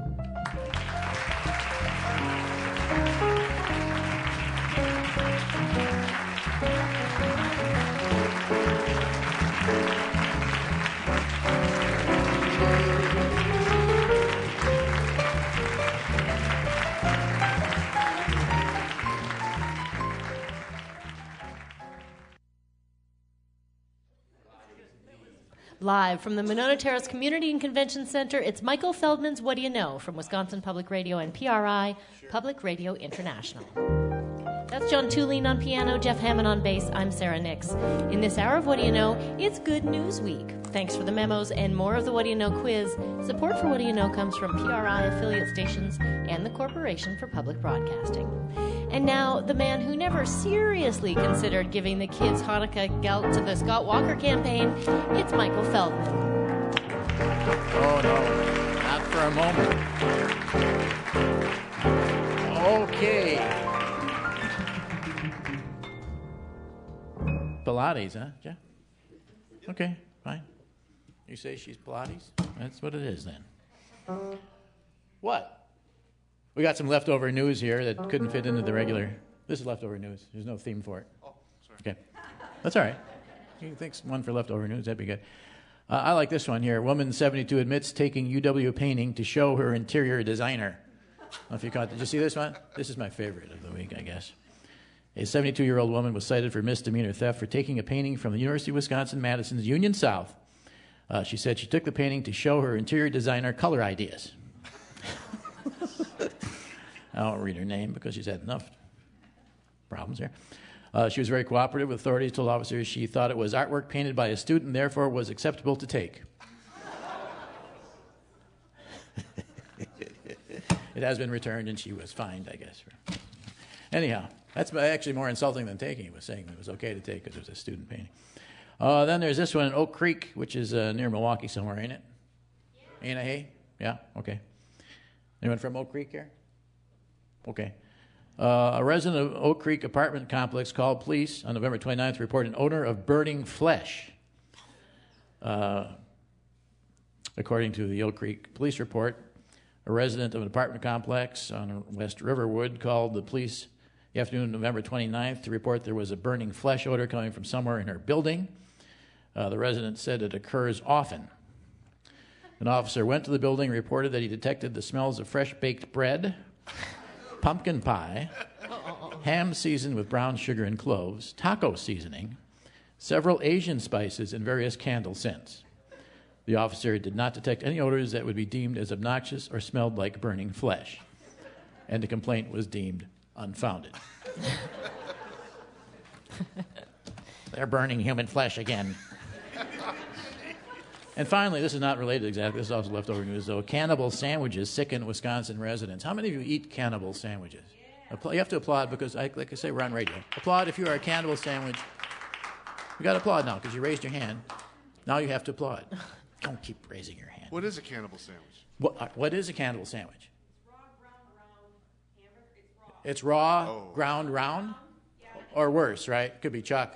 Live from the Monona Terrace Community and Convention Center, it's Michael Feldman's What Do You Know from Wisconsin Public Radio and P R I, Public Radio International. That's John Tulene on piano, Jeff Hammond on bass. I'm Sarah Nix. In this hour of What Do You Know, it's Good News Week. Thanks for the memos and more of the What Do You Know quiz. Support for What Do You Know comes from P R I affiliate stations and the Corporation for Public Broadcasting. And now, the man who never seriously considered giving the kids Hanukkah gelt to the Scott Walker campaign, it's Michael Feldman. Oh, no, not for a moment. Okay. Pilates, huh, Jeff? Okay, fine. You say she's Pilates? That's what it is then. What? We got some leftover news here that couldn't fit into the regular. This is leftover news. There's no theme for it. Oh, sorry. Okay. That's all right. You can think one for leftover news. That'd be good. Uh, I like this one here. Woman seventy-two admits taking U W painting to show her interior designer. I don't know if you caught. Did you see this one? This is my favorite of the week, I guess. A seventy-two-year-old woman was cited for misdemeanor theft for taking a painting from the University of Wisconsin-Madison's Union South. Uh, she said she took the painting to show her interior designer color ideas. I won't read her name because she's had enough problems here. Uh, she was very cooperative with authorities, told officers she thought it was artwork painted by a student, therefore was acceptable to take. It has been returned, and she was fined, I guess. Anyhow, that's actually more insulting than taking. It was saying it was okay to take because it was a student painting. Uh, then there's this one in Oak Creek, which is uh, near Milwaukee somewhere, ain't it? Yeah. Ain't it, hey? Yeah, okay. Anyone from Oak Creek here? Okay. Uh, a resident of Oak Creek apartment complex called police on November twenty-ninth to report an odor of burning flesh. Uh, according to the Oak Creek police report, a resident of an apartment complex on West Riverwood called the police the afternoon of November twenty-ninth to report there was a burning flesh odor coming from somewhere in her building. Uh, the resident said it occurs often. An officer went to the building and reported that he detected the smells of fresh baked bread, pumpkin pie, ham seasoned with brown sugar and cloves, taco seasoning, several Asian spices, and various candle scents. The officer did not detect any odors that would be deemed as obnoxious or smelled like burning flesh, and the complaint was deemed unfounded. They're burning human flesh again. And finally, this is not related exactly, this is also leftover news, though. Cannibal sandwiches sicken Wisconsin residents. How many of you eat cannibal sandwiches? Appla- you have to applaud because, I, like I say, we're on radio. Applaud if you are a cannibal sandwich. You got to applaud now because you raised your hand. Now you have to applaud. Don't keep raising your hand. What is a cannibal sandwich? What, uh, what is a cannibal sandwich? It's raw, Oh. ground round, or worse, right? Could be chuck.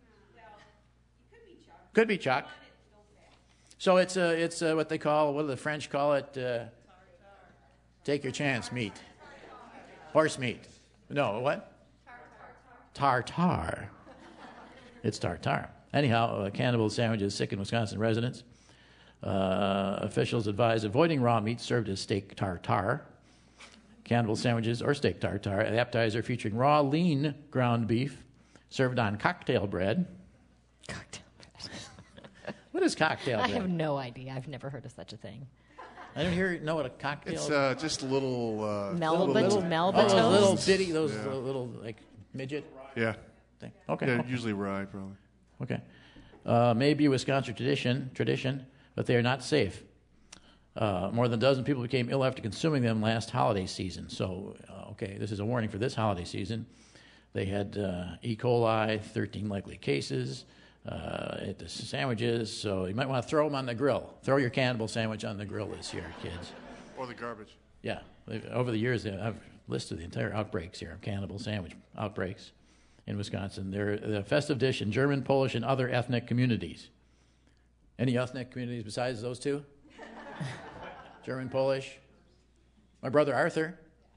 Could be chuck. So it's uh, it's uh, what they call, what do the French call it? Uh, take your chance meat. Horse meat. No, what? Tartar. It's tartar. Anyhow, uh, cannibal sandwiches sicken Wisconsin residents. Uh, officials advise avoiding raw meat served as steak tartare. Cannibal sandwiches or steak tartare. An appetizer featuring raw, lean ground beef served on cocktail bread. Cocktail bread. What is cocktail I bread? have no idea. I've never heard of such a thing. I didn't hear know what a cocktail. It's uh, just a little. Uh, Melba, little, Melba Oh, those toast? little bitty, those Yeah. little, little like midget. Yeah. Thing. Okay. Yeah, okay. usually rye, probably. Okay. Uh, may be a Wisconsin tradition, tradition, but they are not safe. Uh, more than a dozen people became ill after consuming them last holiday season. So, uh, okay, this is a warning for this holiday season. They had uh, E. coli, thirteen likely cases, uh, at the sandwiches, so you might want to throw them on the grill. Throw your cannibal sandwich on the grill this year, kids. Or the garbage. Yeah. Over the years, I've listed the entire outbreaks here of cannibal sandwich outbreaks in Wisconsin. They're the festive dish in German, Polish, and other ethnic communities. Any ethnic communities besides those two? German, Polish. My brother Arthur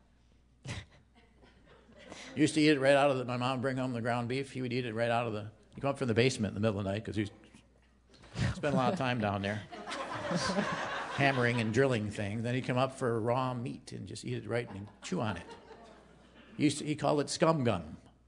used to eat it right out of the, my mom would bring home the ground beef. He would eat it right out of the, he'd come up from the basement in the middle of the night because he spent a lot of time down there hammering and drilling things. Then he'd come up for raw meat and just eat it right and chew on it. He, used to, he called it scum gum.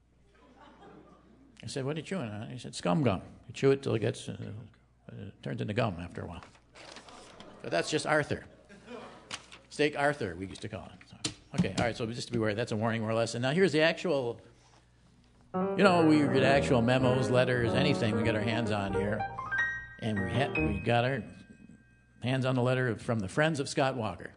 I said, what are you chewing on? He said, scum gum. You chew it till it gets, uh, it turns into gum after a while. But that's just Arthur. Steak Arthur, we used to call it. So, okay, all right, so just to be aware, that's a warning more or less. And now here's the actual, you know, we get actual memos, letters, anything we get our hands on here. And we, ha- we got our hands on the letter from the Friends of Scott Walker.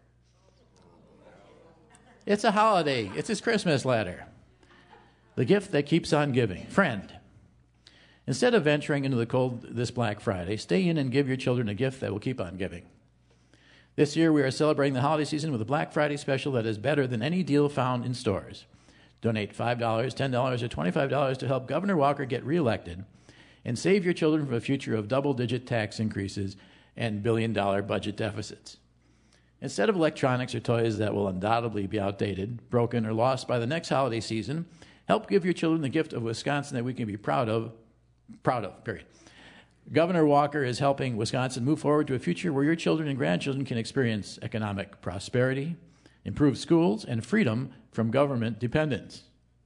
It's a holiday. It's his Christmas letter. The gift that keeps on giving. Friend, instead of venturing into the cold this Black Friday, stay in and give your children a gift that will keep on giving. This year, we are celebrating the holiday season with a Black Friday special that is better than any deal found in stores. Donate five dollars, ten dollars, or twenty-five dollars to help Governor Walker get reelected and save your children from a future of double-digit tax increases and billion-dollar budget deficits. Instead of electronics or toys that will undoubtedly be outdated, broken, or lost by the next holiday season, help give your children the gift of Wisconsin that we can be proud of, proud of, period. Governor Walker is helping Wisconsin move forward to a future where your children and grandchildren can experience economic prosperity, improved schools, and freedom from government dependence.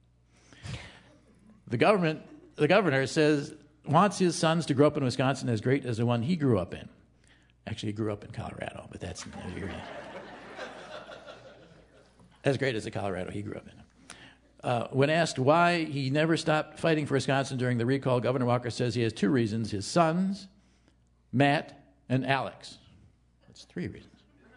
The government, the governor says, wants his sons to grow up in Wisconsin as great as the one he grew up in. Actually, he grew up in Colorado, but that's as great as the Colorado he grew up in. Uh, when asked why he never stopped fighting for Wisconsin during the recall, Governor Walker says he has two reasons: his sons, Matt, and Alex. That's three reasons.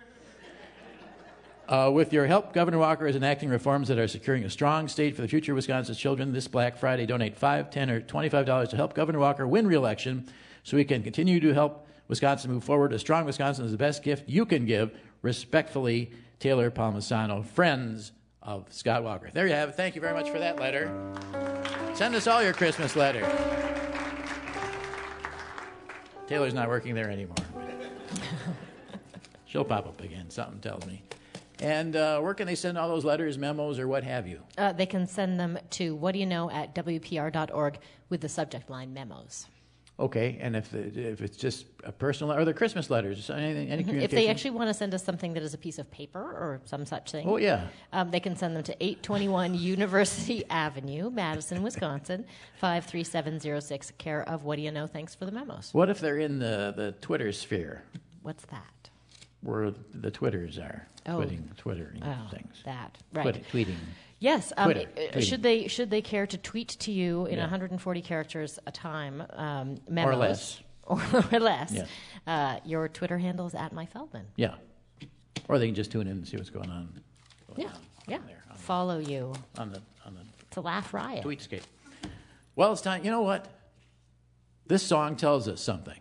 Uh, with your help, Governor Walker is enacting reforms that are securing a strong state for the future of Wisconsin's children. This Black Friday, donate five, ten, or twenty-five dollars to help Governor Walker win re-election so we can continue to help Wisconsin move forward. A strong Wisconsin is the best gift you can give. Respectfully, Taylor Palmisano, Friends of Scott Walker. There you have it. Thank you very much for that letter. Send us all your Christmas letters. Taylor's not working there anymore. She'll pop up again, something tells me. And uh, where can they send all those letters, memos, or what have you? Uh, they can send them to what do you know at W P R dot org with the subject line memos. Okay, and if if it's just a personal or the Christmas letters, anything, any communication? If they actually want to send us something that is a piece of paper or some such thing, oh yeah, um, they can send them to eight twenty-one University Avenue, Madison, Wisconsin, five three seven zero six, care of What Do You Know? Thanks for the memos. What if they're in the, the Twitter sphere? What's that? Where the Twitters are, oh. tweeting, twittering oh, things. That right, Twit- tweeting. Yes. Um, Twitter, uh, should they should they care to tweet to you in yeah. one hundred forty characters a time, um, memos, or less, or, or less? Yeah. Uh, your Twitter handle is at Mike Feldman. Yeah. Or they can just tune in and see what's going on. Going yeah. on yeah. There, on Follow the, you on the on the. It's a laugh riot. Tweetscape. Well, it's time. You know what? This song tells us something.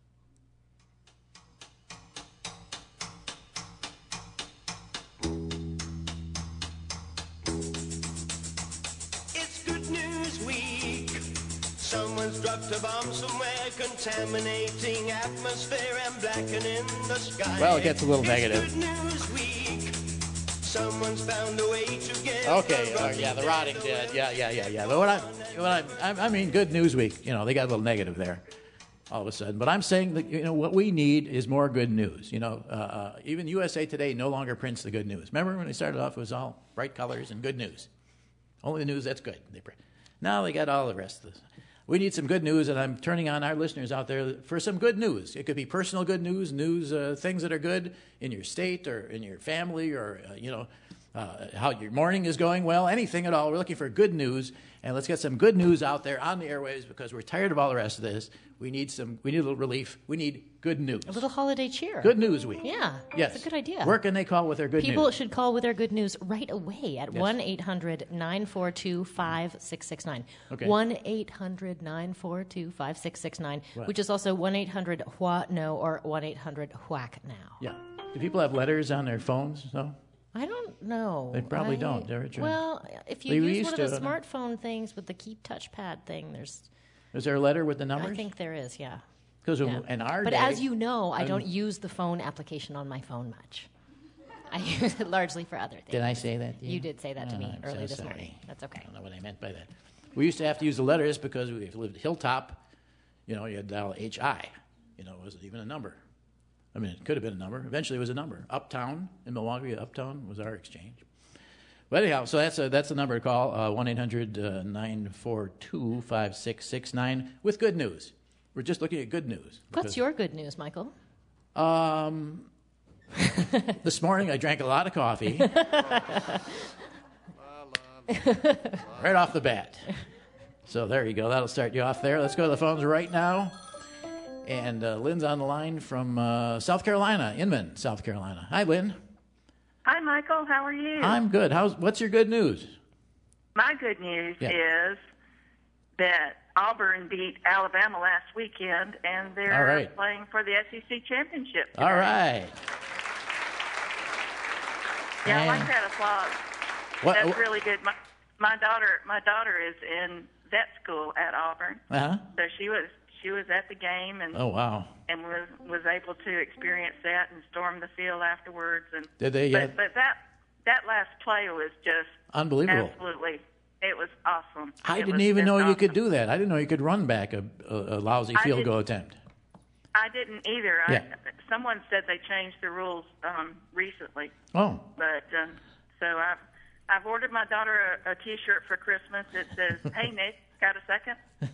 Dropped a bomb somewhere, contaminating atmosphere and blackening the sky. Well, it gets a little it's negative. Good News Week. Someone's found a way to get. Okay, uh, yeah, the rotting dead. Yeah, yeah, yeah, yeah. But what I, what I, I mean, Good News Week. You know, they got a little negative there, all of a sudden. But I'm saying that you know what we need is more good news. You know, uh, uh, even U S A Today no longer prints the good news. Remember when they started off, it was all bright colors and good news. Only the news that's good. They print. Now they got all the rest of this. We need some good news, and I'm turning on our listeners out there for some good news. It could be personal good news, news, uh, things that are good in your state or in your family or, uh, you know, uh, how your morning is going well, anything at all. We're looking for good news, and let's get some good news out there on the airwaves because we're tired of all the rest of this. We need some. We need a little relief. We need good news. A little holiday cheer. Good news week. Yeah. Yes. It's a good idea. Where can they call with their good People news? should call with their good news right away at Yes. one eight hundred nine four two five six six nine. Okay. one eight hundred nine four two five six six nine, Right. which is also one eight hundred W H A no or one eight hundred whack now. Yeah. Do people have letters on their phones? No. I don't know. They probably I- don't. They're trying- Well, if you They use used one of the to, smartphone things with the keep touchpad thing, there's. Is there a letter with the numbers? I think there is, yeah. Because Yeah. in our But day, as you know, I um, don't use the phone application on my phone much. I use it largely for other things. Did I say that to you? You did say that to Oh, me I'm early so this sorry. morning. That's okay. I don't know what I meant by that. We used to have to use the letters because we lived Hilltop. You know, you had to dial H I. You know, it wasn't even a number. I mean, it could have been a number. Eventually, it was a number. Uptown in Milwaukee, Uptown was our exchange. But anyhow, so that's a, that's the number to call, uh, one eight hundred nine four two five six six nine with good news. We're just looking at good news. What's your good news, Michael? Um, this morning I drank a lot of coffee. Right off the bat. So there you go. That'll start you off there. Let's go to the phones right now. And uh, Lynn's on the line from uh, South Carolina, Inman, South Carolina. Hi, Lynn. Hi, Michael. How are you? I'm good. How's what's your good news? My good news Yeah. is that Auburn beat Alabama last weekend, and they're All right. playing for the S E C championship. All today. right. Yeah, I like And- that applause. What- That's what- really good. My, my daughter, my daughter is in vet school at Auburn, Uh-huh. so she was she was at the game and Oh, wow. and was was able to experience that and storm the field afterwards. And Did they, But, yeah? but that that last play was just Unbelievable. Absolutely, it was awesome. I It didn't was even just know you awesome. could do that. I didn't know you could run back a, a, a lousy I field didn't- goal attempt. I didn't either. Yeah. I, someone said they changed the rules um, recently, Oh, but um, so I've I've ordered my daughter a, a T-shirt for Christmas that says, "Hey Nick, got a second?"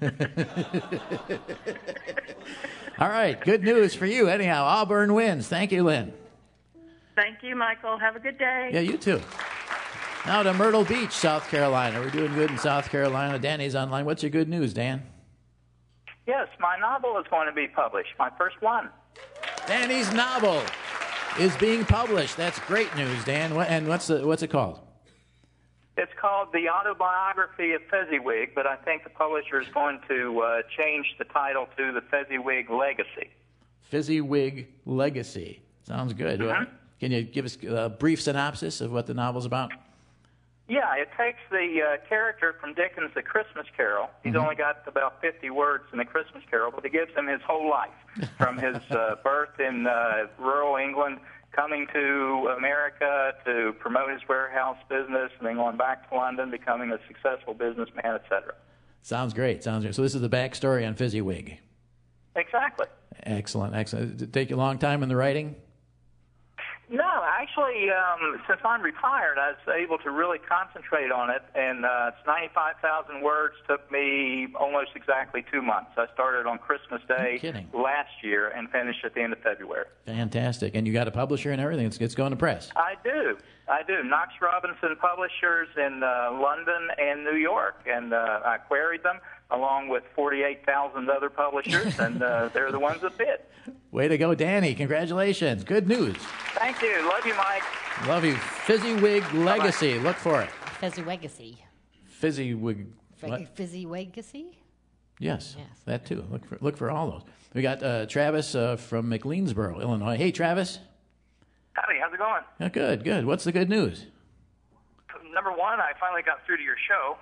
all right. Good news for you. Anyhow, Auburn wins. Thank you, Lynn. Thank you, Michael. Have a good day. Yeah, you too. Now to Myrtle Beach, South Carolina. We're doing good in South Carolina. Danny's online. What's your good news, Dan? Yes, my novel is going to be published, my first one. Danny's novel is being published. That's great news, Dan. What, and what's the, what's it called? It's called The Autobiography of Fezziwig, but I think the publisher is going to uh, change the title to The Fezziwig Legacy. Fezziwig Legacy. Sounds good. Mhm. Well, can you give us a brief synopsis of what the novel's about? Yeah, it takes the uh, character from Dickens' The Christmas Carol. He's Mhm. only got about fifty words in The Christmas Carol, but it gives him his whole life, from his uh, birth in uh, rural England, coming to America to promote his warehouse business, and then going back to London, becoming a successful businessman, et cetera. Sounds great. Sounds great. So this is the backstory on Fezziwig. Exactly. Excellent, excellent. Did it take you a long time in the writing? No, actually, um, since I'm retired, I was able to really concentrate on it, and uh, it's ninety-five thousand words. Took me almost exactly two months. I started on Christmas Day kidding. last year and finished at the end of February. Fantastic. And you got a publisher and everything. It's, it's going to press. I do. I do. Knox Robinson Publishers in uh, London and New York, and uh, I queried them along with forty-eight thousand other publishers, and uh, they're the ones that bid. Way to go, Danny. Congratulations. Good news. Thank you. Love you, Mike. Love you. Fezziwig Legacy. Look for it. Fezziwegacy. Fezziwig. what? Fezziwegacy? Yes, Yes. that too. Look for look for all those. We got uh, Travis uh, from McLeansboro, Illinois. Hey, Travis. Howdy, how's it going? Oh, good, good. What's the good news? Number one, I finally got through to your show.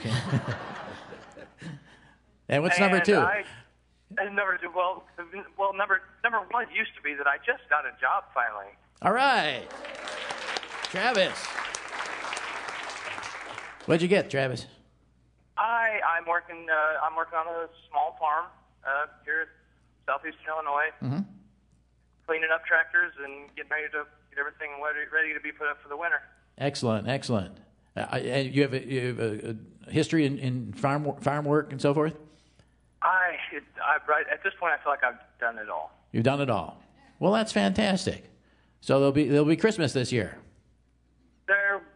And what's And number two? I, and number two, well, well, number number one used to be that I just got a job finally. All right, Travis. What'd you get, Travis? I I'm working uh, I'm working on a small farm uh, here in southeastern Illinois, Mm-hmm. cleaning up tractors and getting ready to get everything ready, ready to be put up for the winter. Excellent, excellent. Uh, and you have a, you have a, a history in, in farm farm work and so forth. I, it, I right at this point I feel like I've done it all. You've done it all. Well, that's fantastic. So there'll be there'll be Christmas this year. There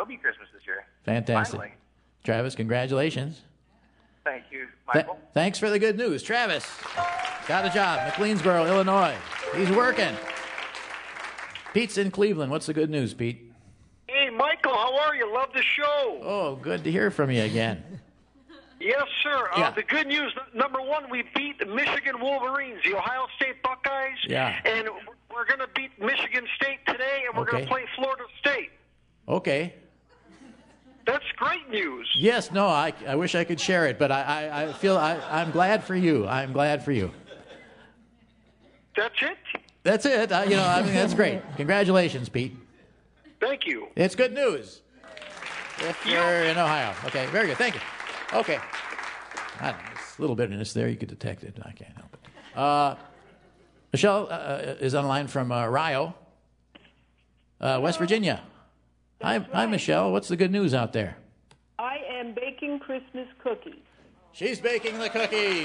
be Christmas this year. Fantastic. Finally. Travis, congratulations. Thank you, Th- Michael. thanks for the good news. Travis got a job, McLeansboro, Illinois. He's working. Pete's in Cleveland. What's the good news, Pete? Hey, Michael, how are you? Love the show. Oh, good to hear from you again. Yes, sir. Yeah. Uh, the good news, number one, we beat the Michigan Wolverines, the Ohio State Buckeyes. Yeah. And we're going to beat Michigan State today, and we're going Okay. to play Florida State. Okay. That's great news. Yes, no, I, I wish I could share it, but I, I, I feel I, I'm glad for you. I'm glad for you. That's it? That's it. Uh, you know, I mean, that's great. Congratulations, Pete. Thank you. It's good news. If you're in Ohio. Okay, very good. Thank you. Okay. I don't know, there's a little bitterness there. You could detect it. I can't help it. Uh, Michelle uh, is on the line from uh, Rio, uh, West Virginia. Hi, hi, Michelle. What's the good news out there? I am baking Christmas cookies. She's baking the cookies.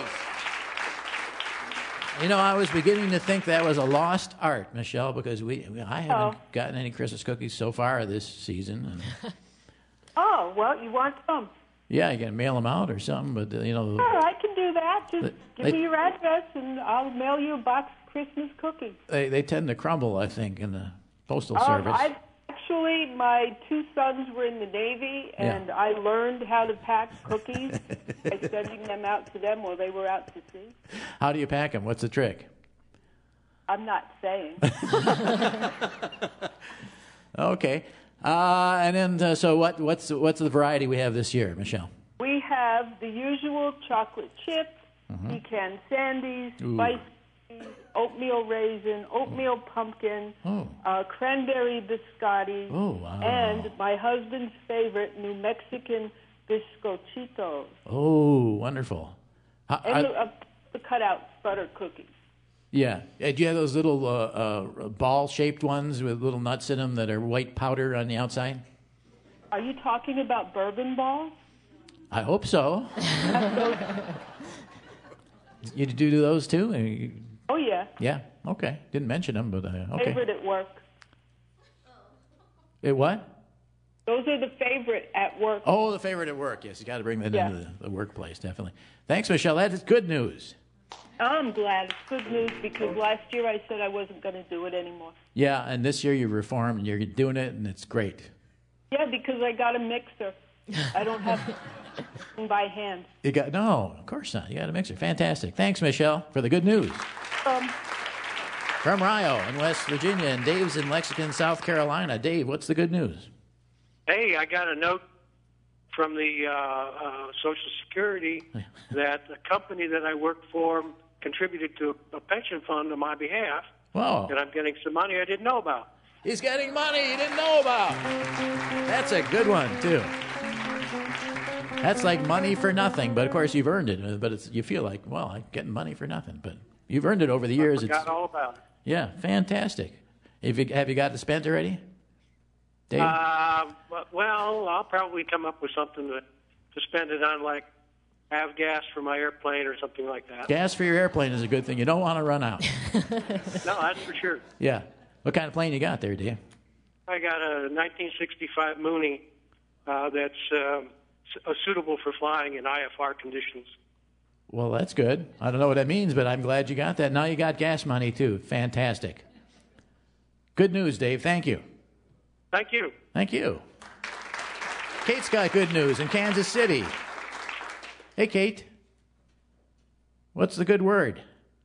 You know, I was beginning to think that was a lost art, Michelle, because we I haven't Oh. gotten any Christmas cookies so far this season. And Oh, well, you want some? yeah, you can mail them out or something, but, uh, you know. Sure, I can do that. Just They- give me your address, and I'll mail you a box of Christmas cookies. They they tend to crumble, I think, in the postal Um, service. I've actually, my two sons were in the Navy, Yeah. and I learned how to pack cookies by sending them out to them while they were out to sea. How do you pack them? What's the trick? I'm not saying. Okay, uh, and then uh, so what? What's what's the variety we have this year, Michelle? We have the usual chocolate chip, Mhm. pecan sandies, Ooh. spice, oatmeal raisin, oatmeal pumpkin, Oh. uh, cranberry biscotti, Oh, wow. and my husband's favorite, New Mexican bizcochitos, Oh, wonderful. How- and I- the, uh, the cutout butter cookies. yeah, Uh, do you have those little uh, uh, ball-shaped ones with little nuts in them that are white powder on the outside? Are you talking about bourbon balls? I hope so. You do those too? Uh, you- Oh, yeah. Yeah. Okay. Didn't mention them, but uh, okay. Favorite at work. It what? Those are the favorite at work. Oh, the favorite at work. Yes, you got to bring that Yeah. into the, the workplace, definitely. Thanks, Michelle. That is good news. I'm glad. It's good news because last year I said I wasn't going to do it anymore. Yeah, and this year you reformed and you're doing it, and it's great. Yeah, because I got a mixer. I don't have to by hand. You got no, of course not. You got a mixer. Fantastic. Thanks, Michelle, for the good news. Um, From Rio in West Virginia, and Dave's in Lexington, South Carolina. Dave, what's the good news? Hey, I got a note from the uh, uh, Social Security that the company that I work for contributed to a pension fund on my behalf. Wow. And I'm getting some money I didn't know about. He's getting money he didn't know about. That's a good one, too. That's like money for nothing, but of course you've earned it. But it's, you feel like, well, I'm getting money for nothing. But you've earned it over the years. I forgot It's, all about it. yeah, fantastic. Have you, have you got it spent already? Dave? Uh, but- well, I'll probably come up with something to, to spend it on, like have gas for my airplane or something like that. Gas for your airplane is a good thing. You don't want to run out. No, that's for sure. Yeah. What kind of plane you got there, Dave? I got a nineteen sixty-five Mooney uh, that's um, s- uh, suitable for flying in I F R conditions. Well, that's good. I don't know what that means, but I'm glad you got that. Now you got gas money, too. Fantastic. Good news, Dave. Thank you. Thank you. Thank you. Kate's got good news in Kansas City. Hey, Kate. What's the good word?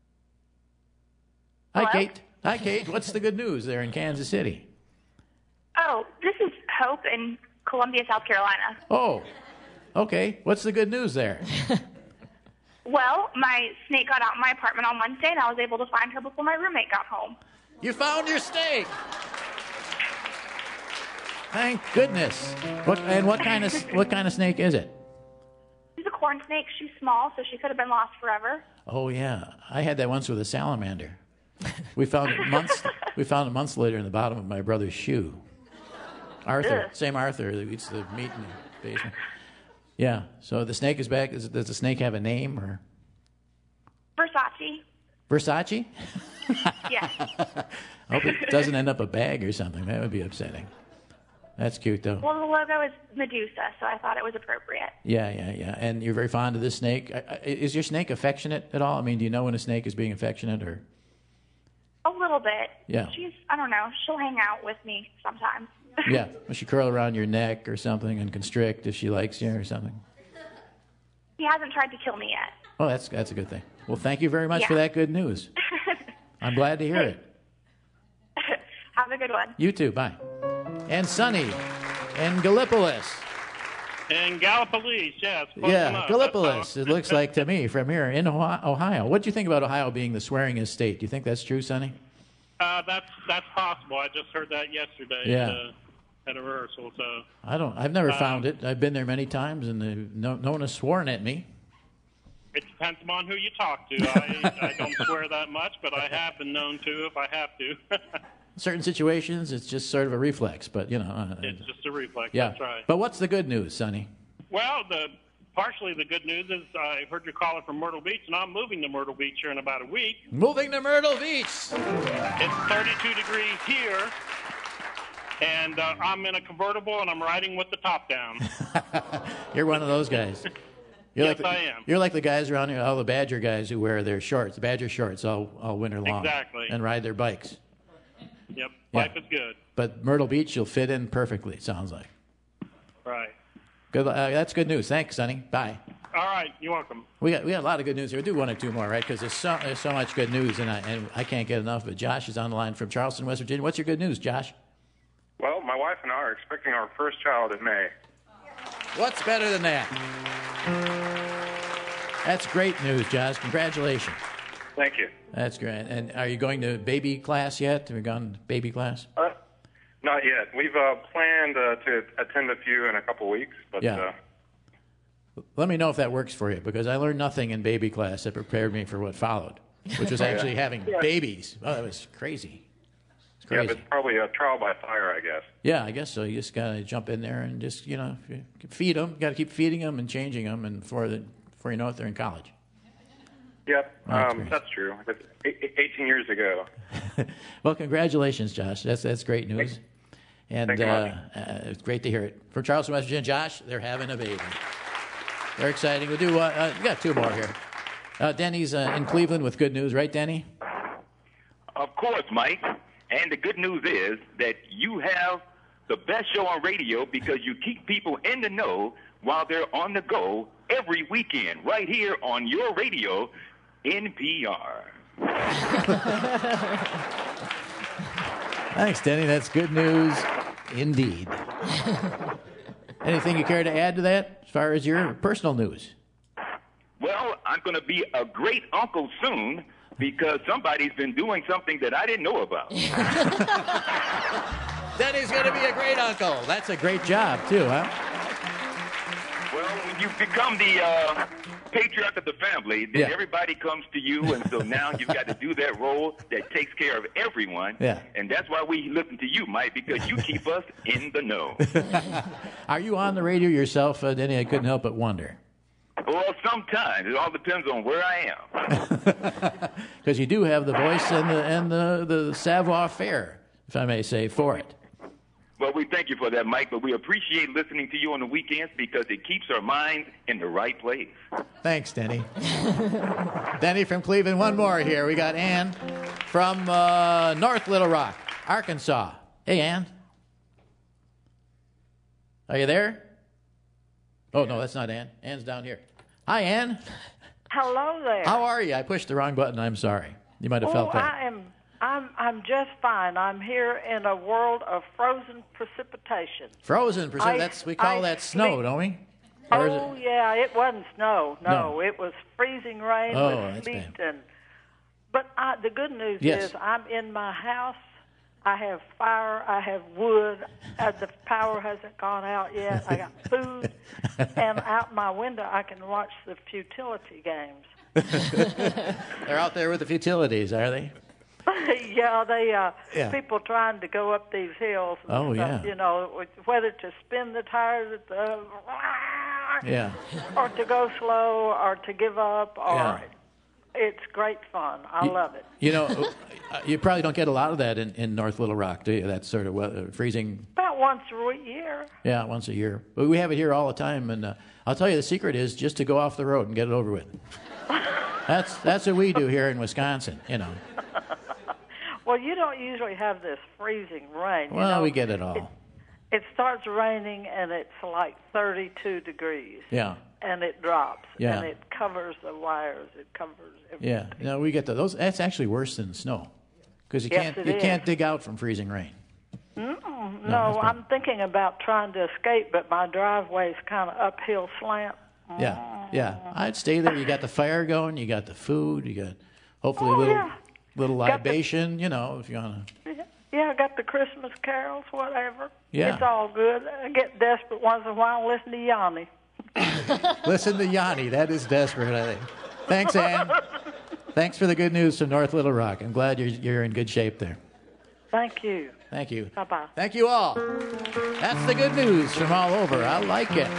Hi, Hello? Kate. Hi, Kate. What's the good news there in Kansas City? Oh, this is Hope in Columbia, South Carolina. Oh, okay. What's the good news there? Well, my snake got out in my apartment on Wednesday, and I was able to find her before my roommate got home. You found your snake. Thank goodness. What and what kind of what kind of snake is it? She's a corn snake. She's small, so she could have been lost forever. Oh yeah, I had that once with a salamander. We found it months. We found it months later in the bottom of my brother's shoe. Arthur, Ugh. same Arthur that eats the meat in the basement. Yeah. So the snake is back. Is, does the snake have a name or Versace. Versace? Yes. I hope it doesn't end up a bag or something. That would be upsetting. That's cute, though. Well, the logo is Medusa, so I thought it was appropriate. Yeah, yeah, yeah. And you're very fond of this snake. I- I- Is your snake affectionate at all? I mean, do you know when a snake is being affectionate, or? A little bit. Yeah. She's, I don't know, she'll hang out with me sometimes. Yeah. Will she curl around your neck or something and constrict if she likes you or something? He hasn't tried to kill me yet. Oh, that's that's a good thing. Well, thank you very much Yeah. for that good news. I'm glad to hear it. Have a good one. You too. Bye. And Sonny in Gallipolis. In Gallipolis, yes. close Yeah, enough. Gallipolis, it looks like to me from here in Ohio. Ohio. What do you think about Ohio being the swearingest state? Do you think that's true, Sonny? Uh, that's that's possible. I just heard that yesterday Yeah. at, a, at a rehearsal. So I don't. I've never Um, found it. I've been there many times, and they've- no, no one has sworn at me. it depends upon who you talk to. I, I don't swear that much, but I have been known to if I have to. Certain situations, it's just sort of a reflex, but you know. Uh, It's just a reflex. yeah. That's right. But what's the good news, Sonny? Well, the partially the good news is I heard your caller from Myrtle Beach, and I'm moving to Myrtle Beach here in about a week. Moving to Myrtle Beach. It's thirty-two degrees here, and uh, I'm in a convertible, and I'm riding with the top down. You're one of those guys. You're Yes, like the, I am. You're like the guys around here, all the Badger guys who wear their shorts, the Badger shorts, all all winter long, Exactly. and ride their bikes. Yep, Yeah. life is good. But Myrtle Beach, you'll fit in perfectly. It sounds like. Right. Good. Uh, that's good news. Thanks, Sonny. Bye. All right, you're welcome. We got we got a lot of good news here. We'll do one or two more, right? Because there's so there's so much good news, and I and I can't get enough. But Josh is on the line from Charleston, West Virginia. What's your good news, Josh? Well, my wife and I are expecting our first child in May. What's better than that? That's great news, Josh. Congratulations. Thank you. That's great. And are you going to baby class yet? Have you gone to baby class? Uh, not yet. We've uh, planned uh, to attend a few in a couple weeks, but Yeah. uh, Let me know if that works for you, because I learned nothing in baby class that prepared me for what followed, which was actually having Yeah. babies. Oh, that was crazy. It's yeah, crazy. but it's probably a trial by fire, I guess. Yeah, I guess so. You just gotta jump in there and just, you know, feed them. Got to keep feeding them and changing them, and before the before you know it, they're in college. Yep, That's um, great. that's true. It's eight- eighteen years ago. Well, congratulations, Josh. That's that's great news, and Thank you uh, much. uh, it's great to hear it from Charleston, West Virginia. Josh, they're having a baby. They're exciting. We'll do. Uh, uh, we got two more here. Uh, Denny's uh, in Cleveland with good news, right, Denny? Of course, Mike. And the good news is that you have the best show on radio because you keep people in the know while they're on the go every weekend, right here on your radio, N P R. Thanks, Denny. That's good news indeed. Anything you care to add to that as far as your personal news? Well, I'm going to be a great uncle soon because somebody's been doing something that I didn't know about. Denny's going to be a great uncle. That's a great job, too, huh? Well, when you become the uh, patriarch of the family, then Yeah. everybody comes to you, and so now you've got to do that role that takes care of everyone. Yeah. And that's why we listen to you, Mike, because you keep us in the know. Are you on the radio yourself, uh, Denny? I couldn't help but wonder. Well, sometimes. It all depends on where I am. Because you do have the voice and the and the, the savoir-faire, if I may say, for it. Well, we thank you for that, Mike, but we appreciate listening to you on the weekends because it keeps our minds in the right place. Thanks, Denny. Denny from Cleveland. One more here. We got Ann from uh, North Little Rock, Arkansas. Hey, Ann. Are you there? Oh, no, that's not Ann. Ann's down here. Hi, Ann. Hello there. How are you? I pushed the wrong button. I'm sorry. You might have oh, felt that. I am. I'm. I'm just fine. I'm here in a world of frozen precipitation. Frozen percent. I- That's we call I that snow, sleep- don't we? Or is Oh it? yeah, it wasn't snow. No, No. it was freezing rain Oh, with that's sleet bad. and. But I, the good news Yes. is I'm in my house. I have fire. I have wood. Uh, the power hasn't gone out yet. I got food, and out my window I can watch the futility games. They're out there with the futilities, are they? yeah, they uh, Yeah. people trying to go up these hills. And Oh, stuff, yeah. You know, with- whether to spin the tires at the, Yeah. or to go slow, or to give up, or Yeah. it's great fun. I You- love it. You know, uh, you probably don't get a lot of that in, in North Little Rock, do you? That sort of weather, freezing. About once a year. Yeah, once a year. But we have it here all the time, and uh, I'll tell you the secret is just to go off the road and get it over with. That's that's what we do here in Wisconsin, you know. Well, you don't usually have this freezing rain. Well, you know? we get it all. It, it starts raining, and it's like thirty-two degrees. Yeah. And it drops. Yeah. And it covers the wires. It covers everything. Yeah, no, we get the, those. That's actually worse than snow, because you Yes, can't it you is. can't dig out from freezing rain. Mm, No, no, that's bad. I'm thinking about trying to escape, but my driveway is kind of uphill slant. Yeah, yeah. I'd stay there. You got the fire going. You got the food. You got hopefully Oh, a little yeah. little Got the- libation. You know, if you wanna. Yeah, I got the Christmas carols, whatever. Yeah. It's all good. I get desperate once in a while and listen to Yanni. Listen to Yanni. That is desperate, I think. Thanks, Ann. Thanks for the good news from North Little Rock. I'm glad you're you're in good shape there. Thank you. Thank you. Bye-bye. Thank you all. That's the good news from all over. I like it.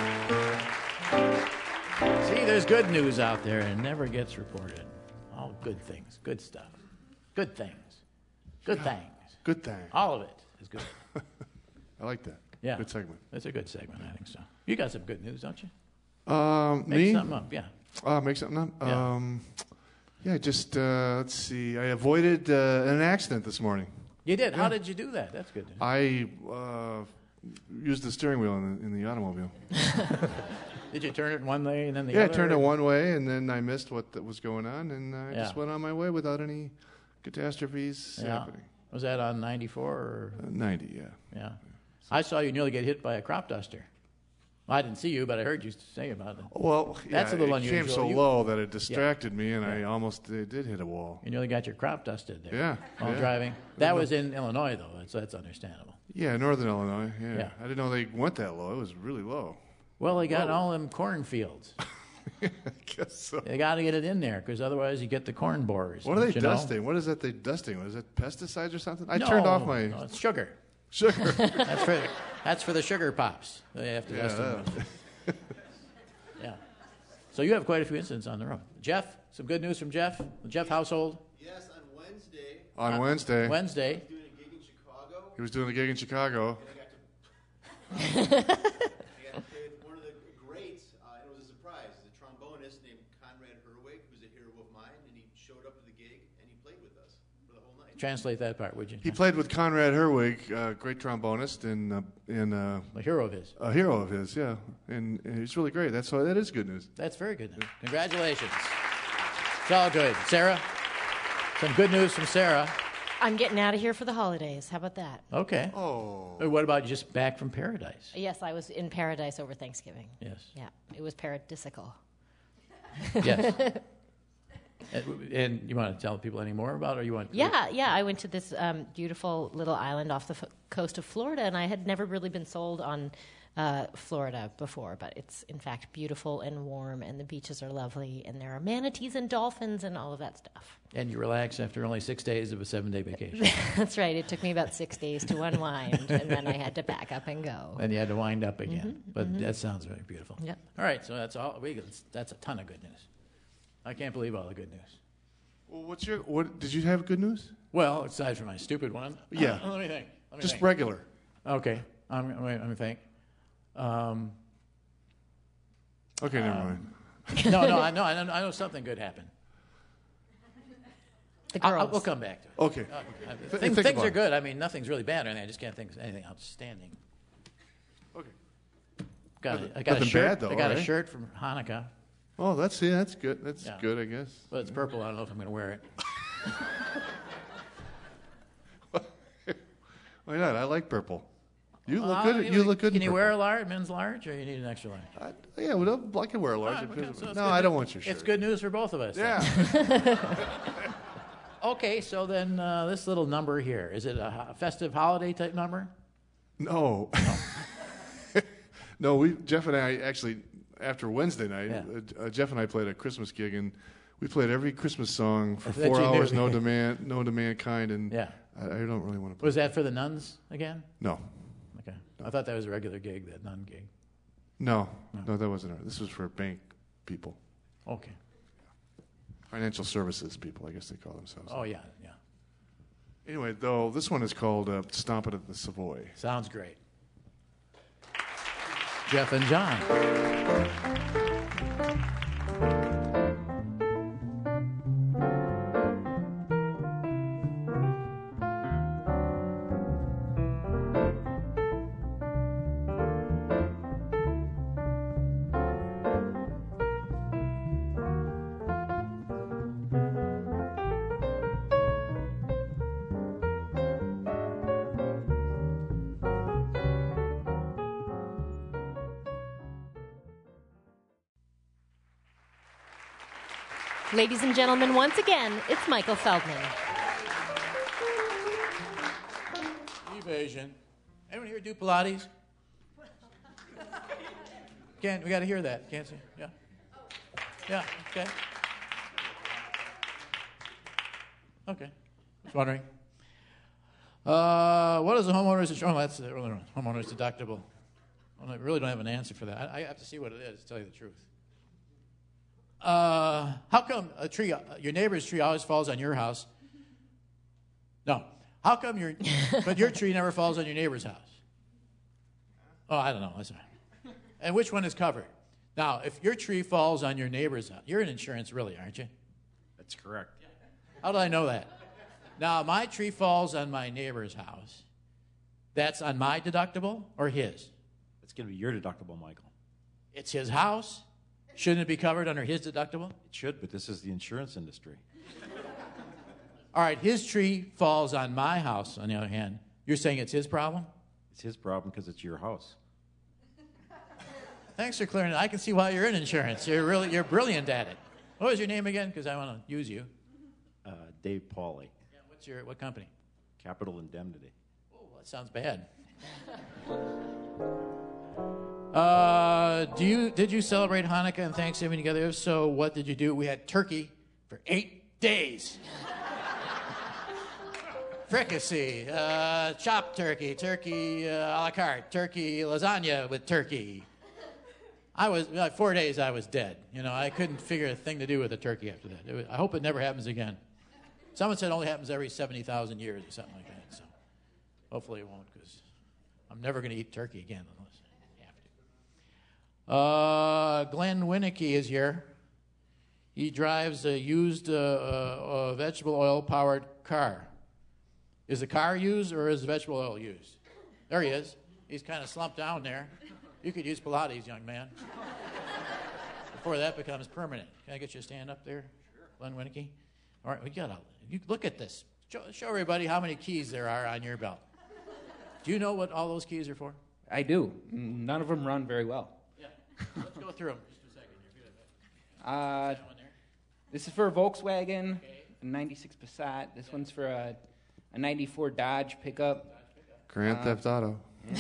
See, there's good news out there and it never gets reported. All good things, good stuff. Good things. Good Yeah. things. Good thing. All of it is good. I like that. Yeah. Good segment. It's a good segment, I think so. You got some good news, don't you? Um, Make me? something up, yeah. Uh, make something up? Yeah. Um, yeah, just, uh, let's see. I avoided uh, an accident this morning. You did? How Yeah. did you do that? That's good. I uh, used the steering wheel in the, in the automobile. Did you turn it one way and then the yeah, other? I turned it one way, and then I missed what that was going on, and I Yeah. just went on my way without any catastrophes Yeah. happening. Was that on ninety-four or? Uh, ninety, yeah. Yeah. I saw you nearly get hit by a crop duster. Well, I didn't see you, but I heard you say about it. Well, that's yeah, a little it unusual. came so You- low that it Yeah. distracted me, and I Yeah. almost uh, did hit a wall. You nearly got your crop dusted there. Yeah, While yeah. driving. That was in Illinois, though, so that's understandable. Yeah, Northern Illinois. Yeah. Yeah. I didn't know they went that low. It was really low. Well, they got Whoa. all them cornfields. I guess so. They got to get it in there, because otherwise you get the corn borers. What are they you know? dusting? What is that they dusting? Was it pesticides or something? I No, turned off my no, it's sugar. sugar. That's for that's for the sugar pops. They have to Yeah, dust them that- with. Yeah. So you have quite a few incidents on the road. Jeff, some good news from Jeff, the Jeff household. Yes, on Wednesday. On Uh, Wednesday. Wednesday. Doing a gig in Chicago. He was doing a gig in Chicago. I got to play with one of the greats, uh, and it was a surprise. He's a trombonist named Conrad Herwig, who's a hero of mine, and he showed up to the gig and he played with us for the whole night. Translate that part, would you? He played with Conrad Herwig, uh, great trombonist, and uh, and uh, A hero of his. A hero of his, yeah, and, and he's really great. That's why that is good news. That's very good news. Congratulations. It's all good. Sarah, some good news from Sarah. I'm getting out of here for the holidays. How about that? Okay. Oh. What about just back from paradise? Yes, I was in paradise over Thanksgiving. Yes. Yeah, it was paradisical. Yes. and, and you want to tell people any more about it, or you want? Yeah, yeah. I went to this um, beautiful little island off the f- coast of Florida, and I had never really been sold on uh, Florida before, but it's in fact beautiful and warm, and the beaches are lovely, and there are manatees and dolphins and all of that stuff. And you relax after only six days of a seven-day vacation. That's right. It took me about six days to unwind, and then I had to back up and go. And you had to wind up again. Mhm, But mhm. that sounds very beautiful. Yep. All right, so that's all. We, that's a ton of good news. I can't believe all the good news. Well, what's your what? Did you have good news? Well, aside from my stupid one. Yeah. Uh, let me think. Let me Just think. regular. Okay. I'm, wait, let me think. Um, Okay, never um, mind. no, no, I know, I know, I know something good happened. The I'll- girls. I'll- we'll come back to it. Okay. Uh, I- Th- thing- think things about are it. good. I mean, nothing's really bad or anything. I just can't think of anything outstanding. Okay. Got Nothing- a, I got a nothing shirt. bad, though, I got a right? shirt from Hanukkah. Oh, that's yeah, that's good. That's Yeah. good, I guess. Well, it's purple. I don't know if I'm going to wear it. Why not? I like purple. You look Uh, good. You look good. Can in you purple. wear a large, men's large, or you need an extra large? I, yeah, well, I can wear a large. All right, okay, so it's no, good I don't news. want your shirt. It's good news for both of us. then. Yeah. Okay, so then uh, this little number here, is it a ho- festive holiday type number? No. no, we Jeff and I actually after Wednesday night, Yeah. uh, Jeff and I played a Christmas gig, and we played every Christmas song for That four you knew. hours, no demand, no to mankind, and Yeah. I, I don't really want to play. Was that for the nuns again? No, Okay. I thought that was a regular gig, that nun gig. no, no, that wasn't it. This was for bank people, Okay. financial services people, I guess they call themselves. Oh, yeah, yeah. Anyway, though, this one is called uh, Stomp It at the Savoy. Sounds great. Jeff and John. Ladies and gentlemen, once again, it's Michael Feldman. Evasion. Anyone here do Pilates? Can't, we got to hear that. Can't see? Yeah. Yeah, okay. Okay. Just wondering. Uh, what is the homeowner's insurance? Oh, that's the homeowner's deductible. Well, I really don't have an answer for that. I, I have to see what it is, to tell you the truth. Uh, how come a tree, uh, your neighbor's tree always falls on your house? No. How come your, but your tree never falls on your neighbor's house? Oh, I don't know. That's right. And which one is covered? Now, if your tree falls on your neighbor's house, you're in insurance really, aren't you? That's correct. How do I know that? Now, my tree falls on my neighbor's house. That's on my deductible or his? It's going to be your deductible, Michael. It's his house? Shouldn't it be covered under his deductible? It should, but this is the insurance industry. All right, his tree falls on my house, on the other hand. You're saying it's his problem? It's his problem because it's your house. Thanks for clearing it. I can see why you're in insurance. You're really, you're brilliant at it. What was your name again? Because I want to use you. Uh, Dave Pauly. Yeah, what's your, what company? Capital Indemnity. Oh, that sounds bad. Uh, do you did you celebrate Hanukkah and Thanksgiving together? If so, what did you do? We had turkey for eight days. Fricassee, uh, chopped turkey, turkey uh, a la carte, turkey lasagna with turkey. I was like four days. I was dead. You know, I couldn't figure a thing to do with a turkey after that. It was, I hope it never happens again. Someone said it only happens every seventy thousand years or something like that. So hopefully it won't, because I'm never going to eat turkey again unless. Uh, Glenn Winnicky is here. He drives a used uh, uh, vegetable oil-powered car. Is the car used or is the vegetable oil used? There he is. He's kind of slumped down there. You could use Pilates, young man, before that becomes permanent. Can I get you to stand up there, sure. Glenn Winnicky? All right, we got. You look at this. Show, show everybody how many keys there are on your belt. Do you know what all those keys are for? I do. None of them run very well. Let's go through them just a second. Uh, this is for a Volkswagen, a ninety-six Passat. This one's for a, a ninety-four Dodge pickup. Grand uh, Theft Auto. Yeah.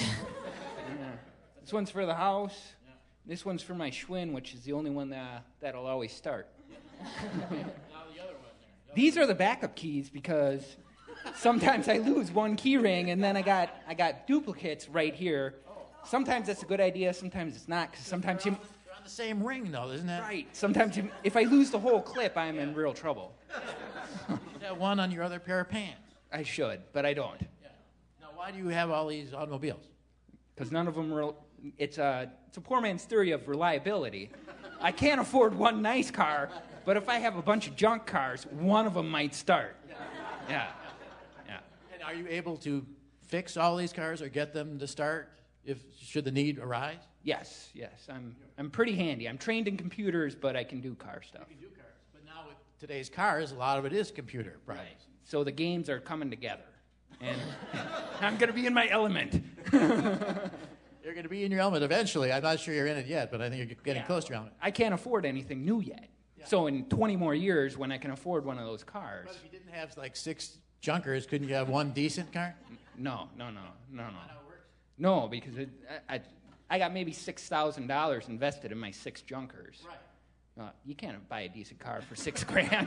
This one's for the house. Yeah. This one's for my Schwinn, which is the only one that, that'll always start. Now the other one there. These are the backup keys because sometimes I lose one key ring and then I got I got duplicates right here. Sometimes that's a good idea, sometimes it's not, because sometimes you... They're on the same ring, though, isn't that? Right. Sometimes you, if I lose the whole clip, I'm in real trouble. You have one on your other pair of pants. I should, but I don't. Yeah. Now, why do you have all these automobiles? Because none of them are... It's a, it's a poor man's theory of reliability. I can't afford one nice car, but if I have a bunch of junk cars, one of them might start. Yeah. Yeah. And are you able to fix all these cars or get them to start? If should the need arise? Yes, yes. I'm I'm pretty handy. I'm trained in computers, but I can do car stuff. You can do cars. But now with today's cars, a lot of it is computer problems. Right. So the games are coming together. And I'm going to be in my element. You're going to be in your element eventually. I'm not sure you're in it yet, but I think you're getting yeah. close to your element. I can't afford anything new yet. Yeah. So in twenty more years, when I can afford one of those cars... But if you didn't have like six junkers, couldn't you have one decent car? No, no, no, no, no. No, because it, I, I, I got maybe six thousand dollars invested in my six junkers. Right. Uh, you can't buy a decent car for six grand.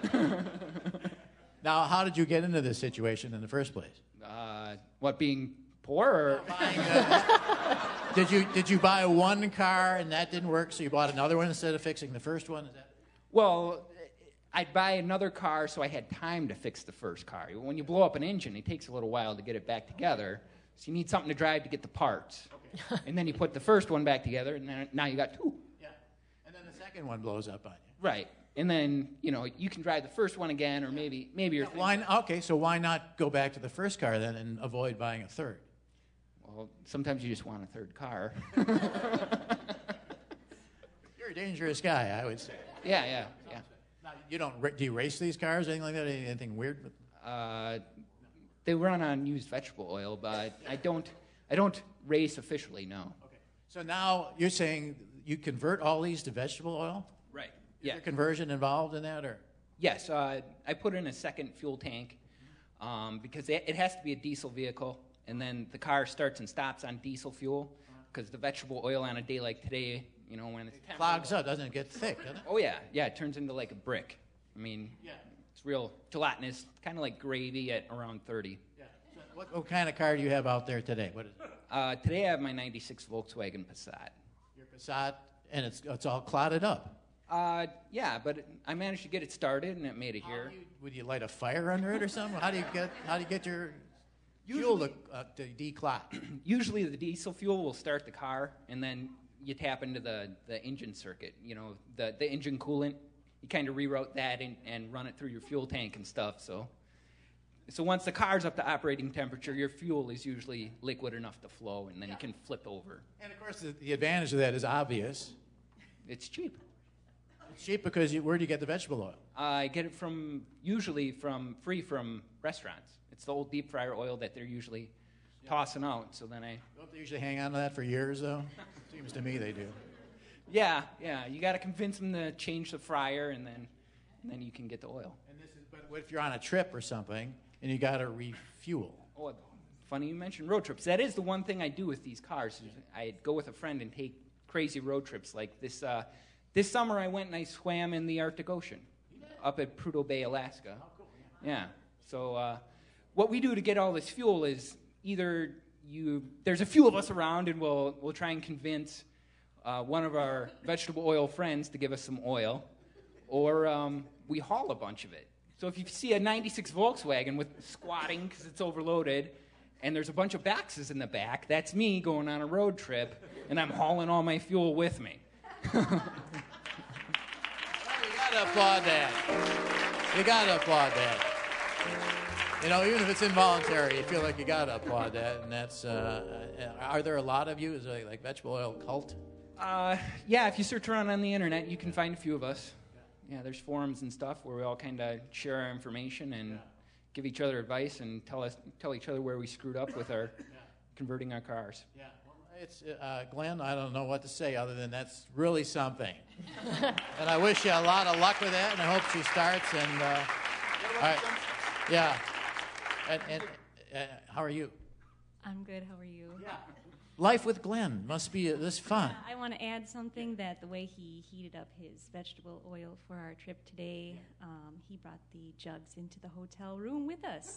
Now, how did you get into this situation in the first place? Uh, what, being poor? Or? Buying, uh, did you did you buy one car and that didn't work, so you bought another one instead of fixing the first one? Is that... Well, I'd buy another car so I had time to fix the first car. When you blow up an engine, it takes a little while to get it back together. So you need something to drive to get the parts. Okay. And then you put the first one back together, and then, now you got two. Yeah. And then the second one blows up on you. Right. And then, you know, you can drive the first one again, or maybe maybe you're... Yeah, why, okay, so why not go back to the first car then and avoid buying a third? Well, sometimes you just want a third car. You're a dangerous guy, I would say. Yeah, yeah, yeah. Now, you don't, do you race these cars, anything like that? Anything weird? Uh, they run on used vegetable oil, but I don't, I don't race officially, no. Okay. So now you're saying you convert all these to vegetable oil? Right. Is Yeah. there conversion involved in that, or? Yes, uh, I put in a second fuel tank um, because it, it has to be a diesel vehicle, and then the car starts and stops on diesel fuel because the vegetable oil on a day like today, you know, when it's It clogs up, doesn't it get thick, doesn't it? Oh yeah, yeah, it turns into like a brick. I mean, yeah. It's real gelatinous, kind of like gravy at around thirty. Yeah. So what, what kind of car do you have out there today? What is it? Uh, today I have my ninety-six Volkswagen Passat. Your Passat, and it's it's all clotted up. Uh, yeah, but it, I managed to get it started, and it made it here. You, would you light a fire under it or something? How do you get how do you get your fuel to, uh, to declot? Usually the diesel fuel will start the car, and then you tap into the, the engine circuit, you know, the, the engine coolant. You kind of reroute that and, and run it through your fuel tank and stuff. So so once the car's up to operating temperature, your fuel is usually liquid enough to flow, and then yeah. you can flip over. And, of course, the, the advantage of that is obvious. It's cheap. It's cheap because you, where do you get the vegetable oil? Uh, I get it from, usually from, free from restaurants. It's the old deep fryer oil that they're usually yeah. tossing out. So then I... Don't they usually hang on to that for years, though? Seems to me they do. Yeah, yeah. You got to convince them to change the fryer, and then, and then you can get the oil. And this is, but what if you're on a trip or something and you got to refuel? Oh, funny you mentioned road trips. That is the one thing I do with these cars. I go with a friend and take crazy road trips. Like this, uh, this summer I went and I swam in the Arctic Ocean up at Prudhoe Bay, Alaska. Oh, cool. Yeah. So uh, what we do to get all this fuel is either you there's a few of us around, and we'll we'll try and convince uh, one of our vegetable oil friends to give us some oil, or um, we haul a bunch of it. So if you see a ninety-six Volkswagen with squatting because it's overloaded, and there's a bunch of boxes in the back, that's me going on a road trip, and I'm hauling all my fuel with me. Well, you gotta applaud that. You gotta applaud that. You know, even if it's involuntary, you feel like you gotta applaud that, and that's. Uh, are there a lot of you? Is it like vegetable oil cult? Uh, yeah, if you search around on the internet, you can find a few of us. Yeah, there's forums and stuff where we all kind of share our information and yeah. give each other advice and tell us tell each other where we screwed up with our yeah. converting our cars. Yeah, well, it's uh, Glenn. I don't know what to say other than that's really something. And I wish you a lot of luck with that, and I hope she starts. And uh, all right, yeah. And, and uh, how are you? I'm good. How are you? Yeah. Life with Glenn must be uh, this fun. Uh, I want to add something that the way he heated up his vegetable oil for our trip today, um, he brought the jugs into the hotel room with us.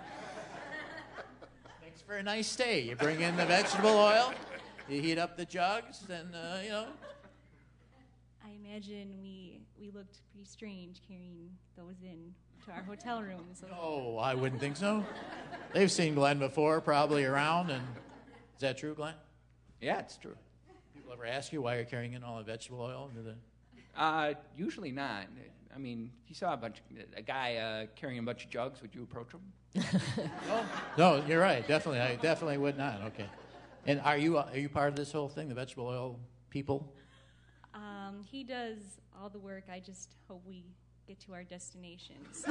Thanks for a nice stay. You bring in the vegetable oil, you heat up the jugs, and, uh, you know. I imagine we, we looked pretty strange carrying those in to our hotel room. So. Oh, I wouldn't think so. They've seen Glenn before, probably around, and is that true, Glenn? Yeah, it's true. People ever ask you why you're carrying in all the vegetable oil into the? Uh, usually not. I mean, if you saw a bunch, a guy uh, carrying a bunch of jugs, would you approach him? no, no, you're right. Definitely, I definitely would not. Okay. And are you uh, are you part of this whole thing, the vegetable oil people? Um, he does all the work. I just hope we get to our destinations.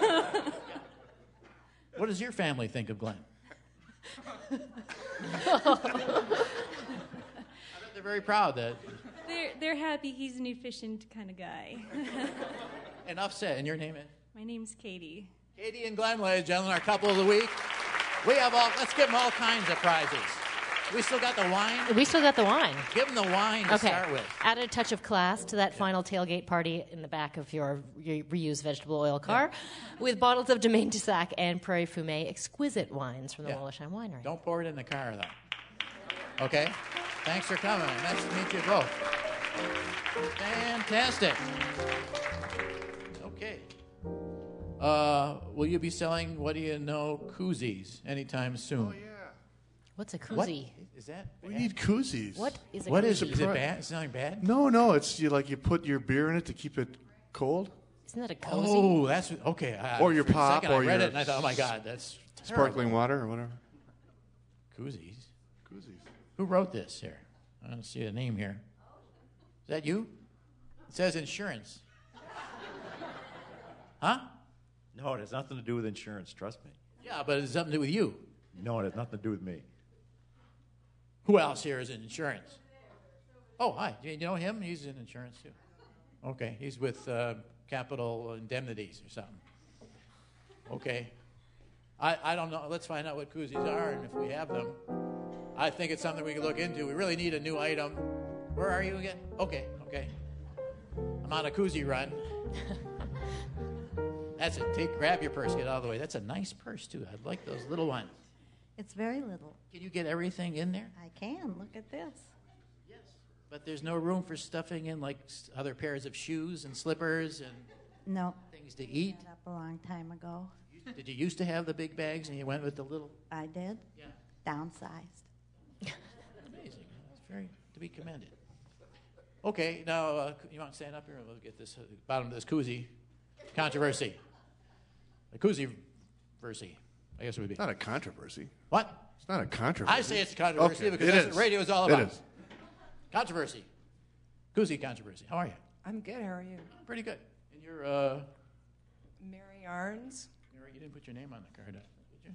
What does your family think of Glenn? I bet they're very proud that. They're they're happy. He's an efficient kind of guy. Enough said. And your name is? My name's Katie. Katie and Glenn, ladies and gentlemen, our couple of the week. We have all. Let's give them all kinds of prizes. We still got the wine? We still got the wine. Give them the wine to okay. start with. Add a touch of class to that final tailgate party in the back of your, your reused vegetable oil car yeah. with bottles of Domaine du Sac and Prairie Fumé exquisite wines from the yeah. Wollersheim Winery. Don't pour it in the car, though. Okay? Thanks for coming. Nice to meet you both. Fantastic. Okay. Uh, will you be selling, what do you know, koozies anytime soon? Oh, yeah. What's a What? koozie? Is that We need koozies. What is a What koozie? is it? Is it bad? Is something bad? No, no. It's you like you put your beer in it to keep it cold. Isn't that a cozy? Oh, that's okay. I, Or your for a pop, second or I read your it and I thought, oh my God, that's Sparkling terrible. water or whatever. Koozies. Koozies. Who wrote this here? I don't see a name here. Is that you? It says insurance. Huh? No, it has nothing to do with insurance, trust me. Yeah, but it's something to do with you. No, it has nothing to do with me. Who else here is in insurance? Oh, hi. Do you know him? He's in insurance too. Okay, he's with uh, Capital Indemnities or something. Okay. I, I don't know. Let's find out what koozies are and if we have them. I think it's something we can look into. We really need a new item. Where are you again? Okay, okay. I'm on a koozie run. That's it. Take, grab your purse. Get out of the way. That's a nice purse, too. I'd like those little ones. It's very little. Can you get everything in there? I can. Look at this. Yes. But there's no room for stuffing in, like, s- other pairs of shoes and slippers and No. things to eat. Set up a long time ago. Did you used to have the big bags and you went with the little? I did. Yeah. Downsized. Amazing. That's very to be commended. Okay, now, uh, you want to stand up here? We'll get this uh, bottom of this koozie controversy. A koozie versy, I guess it would be. Not a controversy. What? It's not a controversy. I say it's a controversy Okay, because it that's is. what radio is all It about. is. Controversy. Koozie controversy. How are you? I'm good. How are you? Pretty good. And you're, uh... Mary Arns. Mary, you didn't put your name on the card, did you?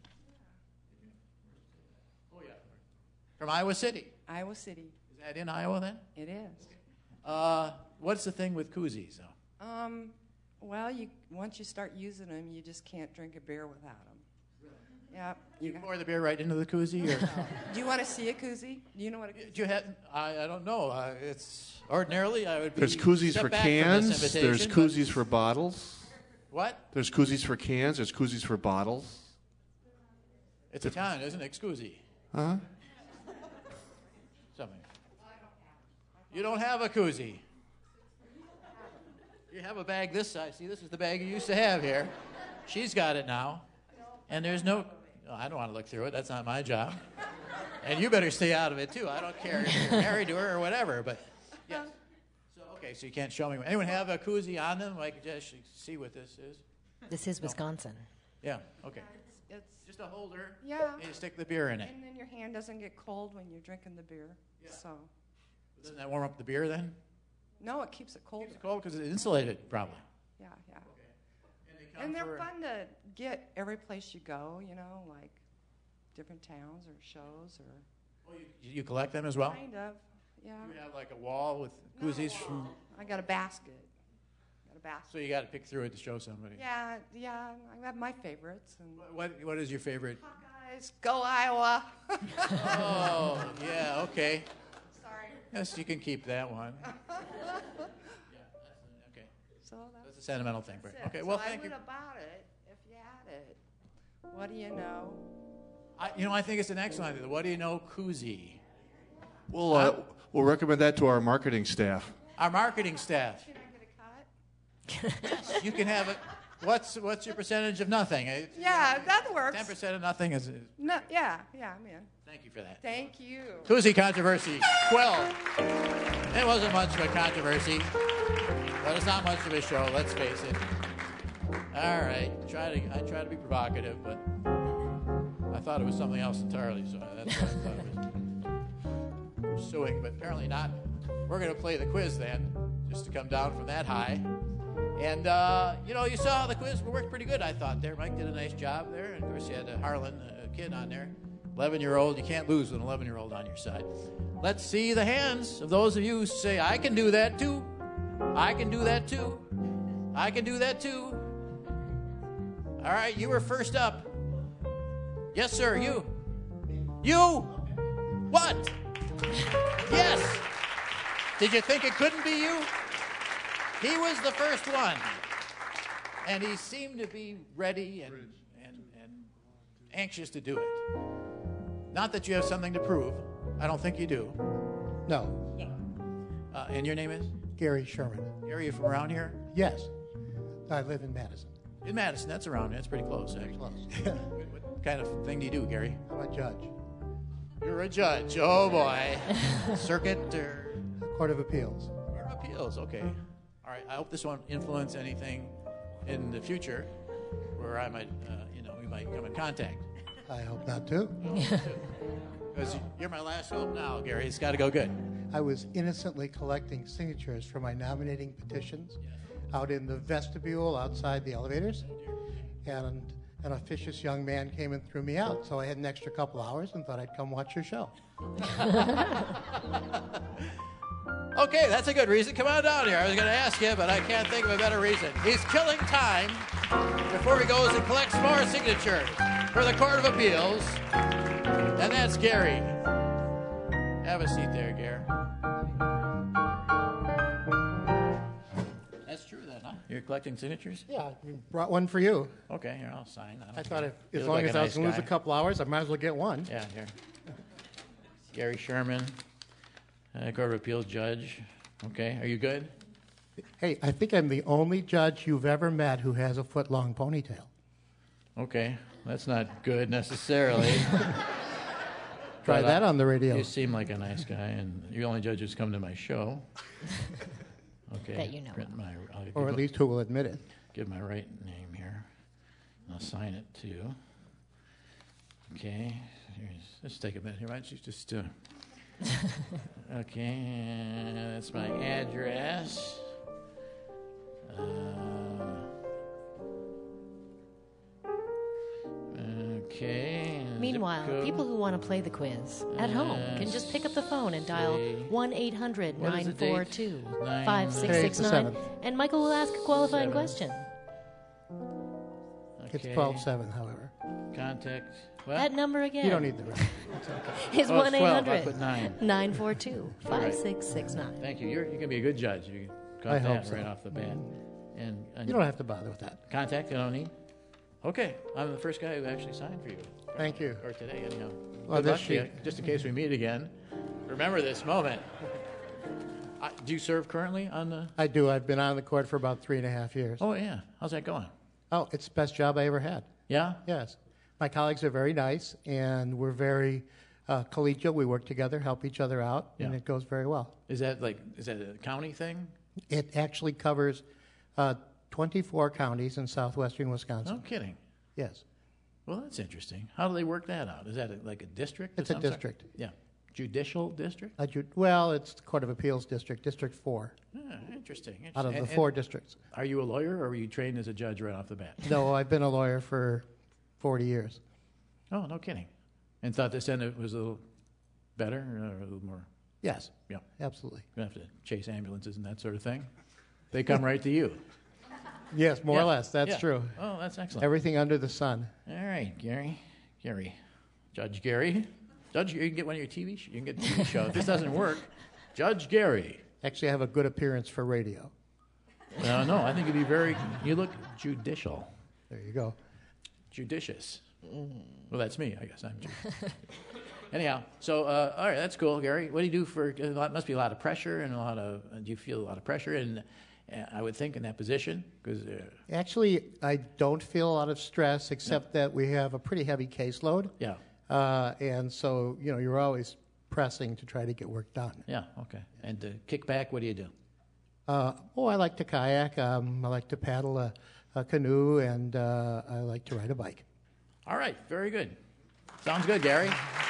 Oh, yeah. From Iowa City. Iowa City. Is that in Iowa, then? It is. Uh, what's the thing with koozies, though? Um, well, you once you start using them, you just can't drink a beer without them. Really? Yeah. You pour the beer right into the koozie? Or? Do you want to see a koozie? Do you know what a koozie Do you have, I, I don't know. Uh, it's ordinarily I would be There's koozies step for back from this cans. invitation, There's but- koozies for bottles. What? There's koozies for cans. There's koozies for bottles. It's Italian, isn't it? Scusi. Huh? Something. You don't have a koozie. You have a bag this size. See, this is the bag you used to have here. She's got it now. And there's no... Oh, I don't want to look through it. That's not my job. And you better stay out of it, too. I don't care if you're married to her or whatever, but... Yes. So, okay, so you can't show me. Anyone have a koozie on them? I could just see what this is. This is Wisconsin. Yeah, okay. It's, it's just a holder. Yeah. And you stick the beer in it. And then your hand doesn't get cold when you're drinking the beer. Yeah. So. Doesn't that warm up the beer then? No, it keeps it cold. It's cold because it's insulated, probably. Yeah, yeah. Okay. And, And they're fun to get every place you go, you know, like different towns or shows or. Well, you, you collect them as well? Kind of, yeah. You have like a wall with koozies from. I got a basket. Got a basket. So you got to pick through it to show somebody. Yeah, yeah. I have my favorites. And What What is your favorite? guys, go Iowa. Oh, yeah, okay. Sorry. Yes, you can keep that one. Okay. So that's, That's a sentimental thing. that's Right? it. Okay, So well, I thank would you. have bought it if you had it. What do you know? I, you know, I think it's an excellent idea. What do you know, koozie? We'll, uh, we'll recommend that to our marketing staff. Our marketing staff. Can I get a cut? Yes, you can have it. What's What's your percentage of nothing? Yeah, that works. Ten percent of nothing is. is- No, yeah, yeah, I'm in. Thank you for that. Thank you. Koozie controversy. twelve. It wasn't much of a controversy, but it's not much of a show. Let's face it. All right, try to I try to be provocative, but I thought it was something else entirely. So that's what I thought it was pursuing, but apparently not. We're going to play the quiz then, just to come down from that high. And, uh, you know, you saw the quiz worked pretty good, I thought, there. Mike did a nice job there. And, of course, you had uh, Harlan, a kid on there. eleven-year-old. You can't lose with an eleven-year-old on your side. Let's see the hands of those of you who say, I can do that, too. I can do that, too. I can do that, too. All right, you were first up. Yes, sir, you. You. What? Yes. Did you think it couldn't be you? He was the first one. And he seemed to be ready and, and, and anxious to do it. Not that you have something to prove. I don't think you do. No. Uh, and your name is? Gary Sherman. Gary, you from around here? Yes. I live in Madison. In Madison, that's around. That's pretty close, actually. Close. What kind of thing do you do, Gary? I'm a judge. You're a judge. Oh, boy. Circuit or? Court of Appeals. Court of Appeals, okay. All right, I hope this won't influence anything in the future where I might, uh, you know, we might come in contact. I hope not too. Because you're my last hope now, Gary. It's got to go good. I was innocently collecting signatures for my nominating petitions out in the vestibule outside the elevators. And an officious young man came and threw me out. So I had an extra couple hours and thought I'd come watch your show. Okay, that's a good reason. Come on down here. I was going to ask you, but I can't think of a better reason. He's killing time before he goes and collects more signatures for the Court of Appeals. And that's Gary. Have a seat there, Gary. That's true then, huh? You're collecting signatures? Yeah, I brought one for you. Okay, here, I'll sign. I, don't I thought care. if, You as look long like as a I nice was going to lose guy. a couple hours, I might as well get one. Yeah, here. Gary Sherman, uh, Court of Appeals judge. Okay, are you good? Hey, I think I'm the only judge you've ever met who has a foot-long ponytail. Okay, that's not good necessarily. Try But, that uh, on the radio. You seem like a nice guy, and you're the only judge who's come to my show. Okay. That you know print my, I'll Or give- at least who will admit it. Give my right name here. I'll sign it too. Okay. Here's, let's take a minute here. Why don't you just. Uh, okay. And that's my address. Uh, okay. and zip Meanwhile, code. people who want to play the quiz at home can just pick up the phone and dial one eight hundred nine four two five six six nine, and Michael will ask a qualifying question. It's Okay. twelve seven, however. Contact. What? That number again. You don't need the rest. Is Oh, it's one eight twelve. I hundred put nine. nine four two All five right. six six nine. Thank you. You're, you can be a good judge. You got I that hope so. right off the bat. And, and You don't have to bother with that. Contact you don't need? Okay. I'm the first guy who actually signed for you. Thank you. Or today, anyhow. Well, Good this luck to you, sheet- just in case we meet again. Remember this moment. I, do you serve currently on the... I do. I've been on the court for about three and a half years. Oh, yeah. How's that going? Oh, it's the best job I ever had. Yeah? Yes. My colleagues are very nice, and we're very uh, collegial. We work together, help each other out, and Yeah. it goes very well. Is that like, is that a county thing? It actually covers uh, twenty-four counties in southwestern Wisconsin. No kidding. Yes. Well, that's interesting. How do they work that out? Is that a, like a district? of It's a some sort? district. Yeah. Judicial district? Uh, ju- well, it's the Court of Appeals District, District four, Yeah, interesting. interesting. out of And- the and four districts. Are you a lawyer, or were you trained as a judge right off the bat? No, I've been a lawyer for forty years. Oh, no kidding. And thought this end was a little better, or a little more? Yes. Yeah. Absolutely. You don't have to chase ambulances and that sort of thing. They come right to you. Yes, more Yeah, or less. That's yeah. true. Oh, that's excellent. Everything under the sun. All right, Gary. Gary. Judge Gary. Judge, you can get one of your T V shows. You can get a T V show. If this doesn't work, Judge Gary. Actually, I have a good appearance for radio. No, no, I think you'd be very, you look judicial. There you go. Judicious. Well, that's me, I guess. I'm Jew. Anyhow, so, uh, all right, that's cool, Gary. What do you do for, a lot, must be a lot of pressure and a lot of, uh, do you feel a lot of pressure, and uh, I would think, in that position? Because uh, Actually, I don't feel a lot of stress, except that we have a pretty heavy caseload. Yeah. Uh, and so, you know, you're always pressing to try to get work done. Yeah, okay. And to kick back, what do you do? Uh, oh, I like to kayak. Um, I like to paddle a, a canoe, and uh, I like to ride a bike. All right, very good. Sounds good, Gary.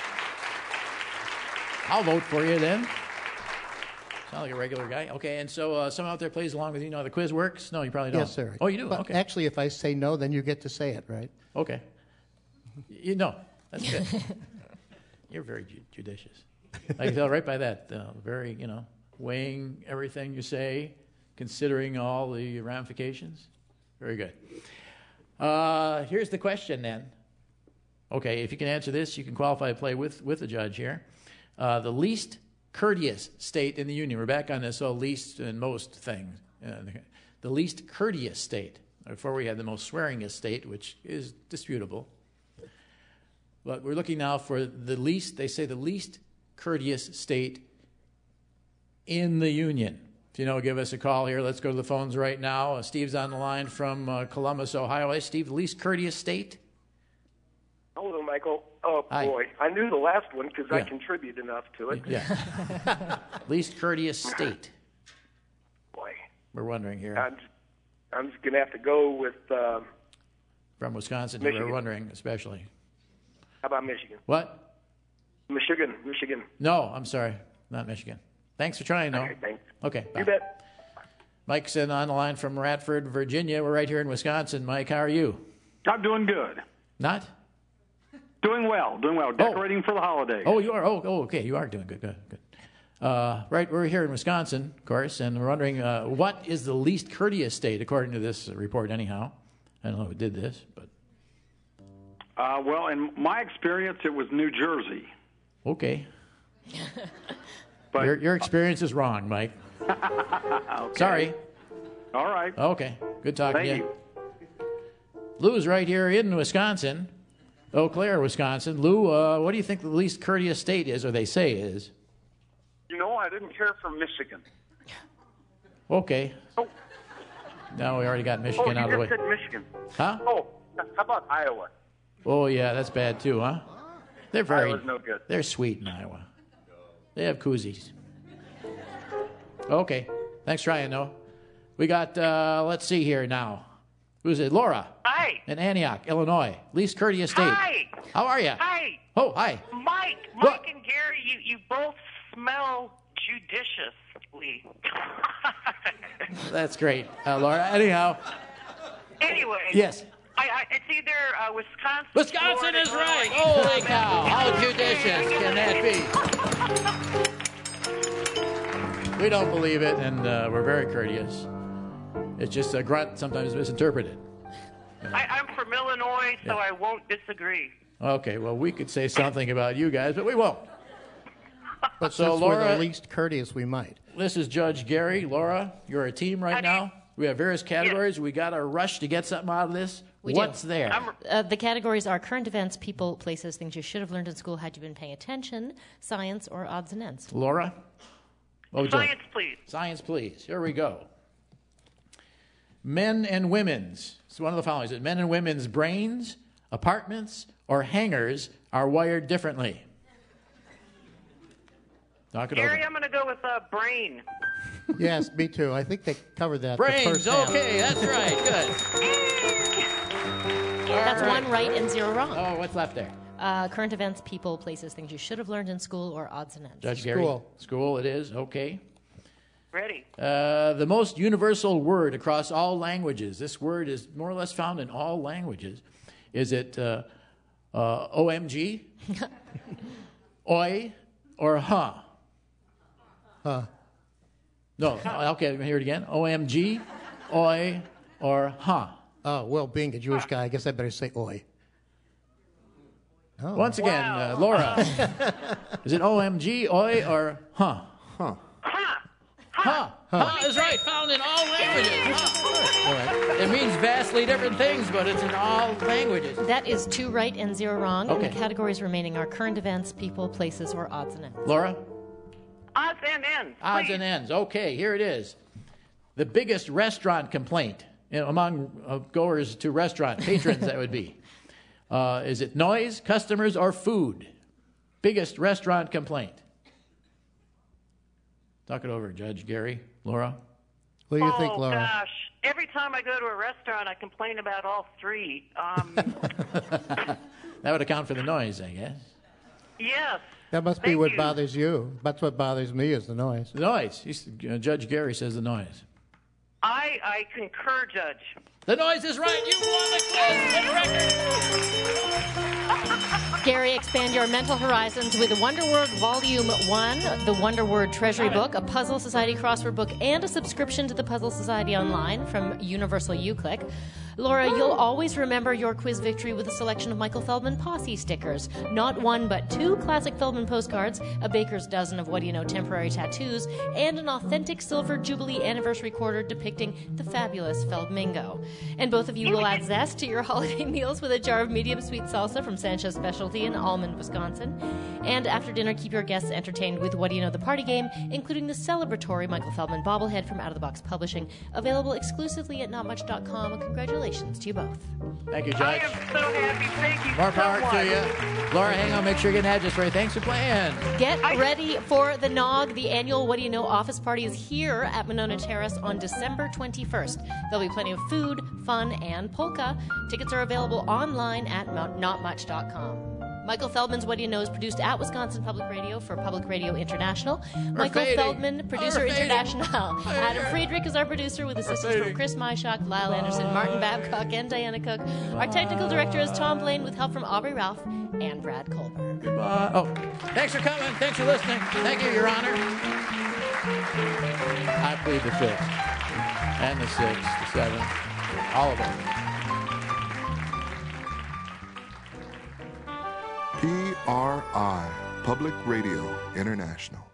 I'll vote for you then. Sound like a regular guy. Okay, and so uh, someone out there plays along with you. You know how the quiz works? No, you probably don't. Yes, sir. Oh, you do? But Okay. actually, if I say no, then you get to say it, right? Okay. You know, that's good. You're very ju- judicious. I can tell right by that. Uh, very, you know, weighing everything you say, considering all the ramifications. Very good. Uh, here's the question then. Okay, if you can answer this, you can qualify to play with, with the judge here. Uh, the least courteous state in the Union. We're back on this whole least and most thing. Uh, the least courteous state. Before we had the most swearingest state, which is disputable. But we're looking now for the least, they say the least courteous state in the Union. If you know, give us a call here. Let's go to the phones right now. Uh, Steve's on the line from uh, Columbus, Ohio. Hey, Steve, the least courteous state? Hello, Michael. Oh, Hi. boy. I knew the last one because I Yeah. contribute enough to it. Yeah. Least courteous state. Boy. We're wondering here. I'm just, I'm just going to have to go with, um, From Wisconsin, Michigan. we're wondering especially. how about Michigan? What? Michigan, Michigan. No, I'm sorry. Not Michigan. Thanks for trying, though. Okay, thanks. Okay, bye. You bet. Mike's in on the line from Radford, Virginia. We're right here in Wisconsin. Mike, how are you? I'm doing good. Not? Doing well, doing well. Decorating for the holidays. Oh, you are? Oh, oh, okay. You are doing good, good, good. Uh, right, we're here in Wisconsin, of course, and we're wondering uh, what is the least courteous state, according to this report, anyhow. I don't know who did this, but... Uh, well, in my experience, it was New Jersey. Okay. But- your, your experience is wrong, Mike. Okay. Sorry. All right. Okay. Good talking Thank to you. Lou's right here in Wisconsin, Eau Claire, Wisconsin. Lou, uh, what do you think the least courteous state is, or they say is? You know, I didn't hear from Michigan. Okay. Oh. Now we already got Oh, Michigan you out of the way. just said Michigan. Huh? Oh, how about Iowa? Oh, yeah, that's bad too, huh? They're very. Iowa's no good. They're sweet in Iowa. They have koozies. Okay. Thanks for trying, though. We got, uh, let's see here now. Who's it? Laura. Hi. In Antioch, Illinois. Least courteous state. Hi. How are you? Hi. Oh, hi. Mike, Mike and Gary, you, you both smell judiciously. That's great, uh, Laura. Anyhow. Anyway. Yes. I, I, it's either uh, Wisconsin. Wisconsin Florida, is or right. Illinois. Holy cow. How judicious can that be? We don't believe it, and uh, we're very courteous. It's just a grunt sometimes misinterpreted. I, I'm from Illinois, so Yeah. I won't disagree. Okay, well, we could say something about you guys, but we won't. But So, since we're Laura- the least courteous, we might. This is Judge Gary. Laura, you're a team right now. We have various categories. We got to rush to get something out of this. We What's do. there? Uh, the categories are current events, people, places, things you should have learned in school had you been paying attention, science, or odds and ends. Laura? Oh, Science, please. Science, please. Here we go. Men and women's. It's one of the following. Is it men and women's brains, apartments, or hangars are wired differently? Talk it Gary, over. I'm going to go with uh, brain. Yes, me too. I think they covered that. the Brains, first half. okay, that's right. Good. That's All one right and zero wrong. Oh, what's left there? Uh, current events, people, places, things you should have learned in school, or odds and ends. Judge Gary? School, it is. Okay. Ready. Uh, the most universal word across all languages. This word is more or less found in all languages. Is it uh, uh, O M G, oi, or huh? Huh. No. Okay, let me hear it again. O M G, oi, or huh? Oh, well, being a Jewish guy, I guess I better say oi. Oh. Once again, uh, Laura. Is it O M G, oi, or huh? Huh. Huh. Huh is right, found in all languages. Huh. It means vastly different things, but it's in all languages. That is two right and zero wrong. Okay. And the categories remaining are current events, people, places, or odds and ends. Laura? Odds and ends. Odds please. and ends. Okay, here it is. The biggest restaurant complaint you know, among uh, goers to restaurant patrons, that would be. Uh, is it noise, customers, or food? Biggest restaurant complaint. Talk it over, Judge Gary. Laura? What do you oh, think, Laura? gosh. Every time I go to a restaurant, I complain about all three. Um, That would account for the noise, I guess. yes. That must be Thank what you. bothers you. That's what bothers me is the noise. The noise. He's, uh, Judge Gary says the noise. I, I concur, Judge. The noise is right. You won the quiz. Gary, expand your mental horizons with Wonder Word Volume one, the Wonder Word Treasury Book, a Puzzle Society crossword book, and a subscription to the Puzzle Society online from Universal UClick. Laura, you'll always remember your quiz victory with a selection of Michael Feldman Posse stickers. Not one, but two classic Feldman postcards, a baker's dozen of What Do You Know temporary tattoos, and an authentic Silver Jubilee anniversary quarter depicting the fabulous Feldmingo. And both of you will add zest to your holiday meals with a jar of medium sweet salsa from Sanchez Specialty in Almond, Wisconsin. And after dinner, keep your guests entertained with What Do You Know, the party game, including the celebratory Michael Feldman bobblehead from Out of the Box Publishing, available exclusively at not much dot com. Congratulations to you both. Thank you, Judge. I am so happy. Thank you More so power much. to you. Laura, hang on. Make sure you get an address ready. Thanks for playing. Get ready for the Nog. The annual What Do You Know office party is here at Monona Terrace on December twenty-first. There'll be plenty of food, fun, and polka. Tickets are available online at not much dot com. Michael Feldman's What Do You Know is produced at Wisconsin Public Radio for Public Radio International. Michael fading. Feldman, producer We're fading. international. Adam Friedrich is our producer with assistance from Chris Myshock, Lyle Anderson, Martin Babcock, and Diana Cook. Our technical director is Tom Blaine with help from Aubrey Ralph and Brad Colbert. Goodbye. Oh, thanks for coming. Thanks for listening. Thank you, Your Honor. I plead the fifth, and the sixth, the seventh, all of them. P R I, Public Radio International.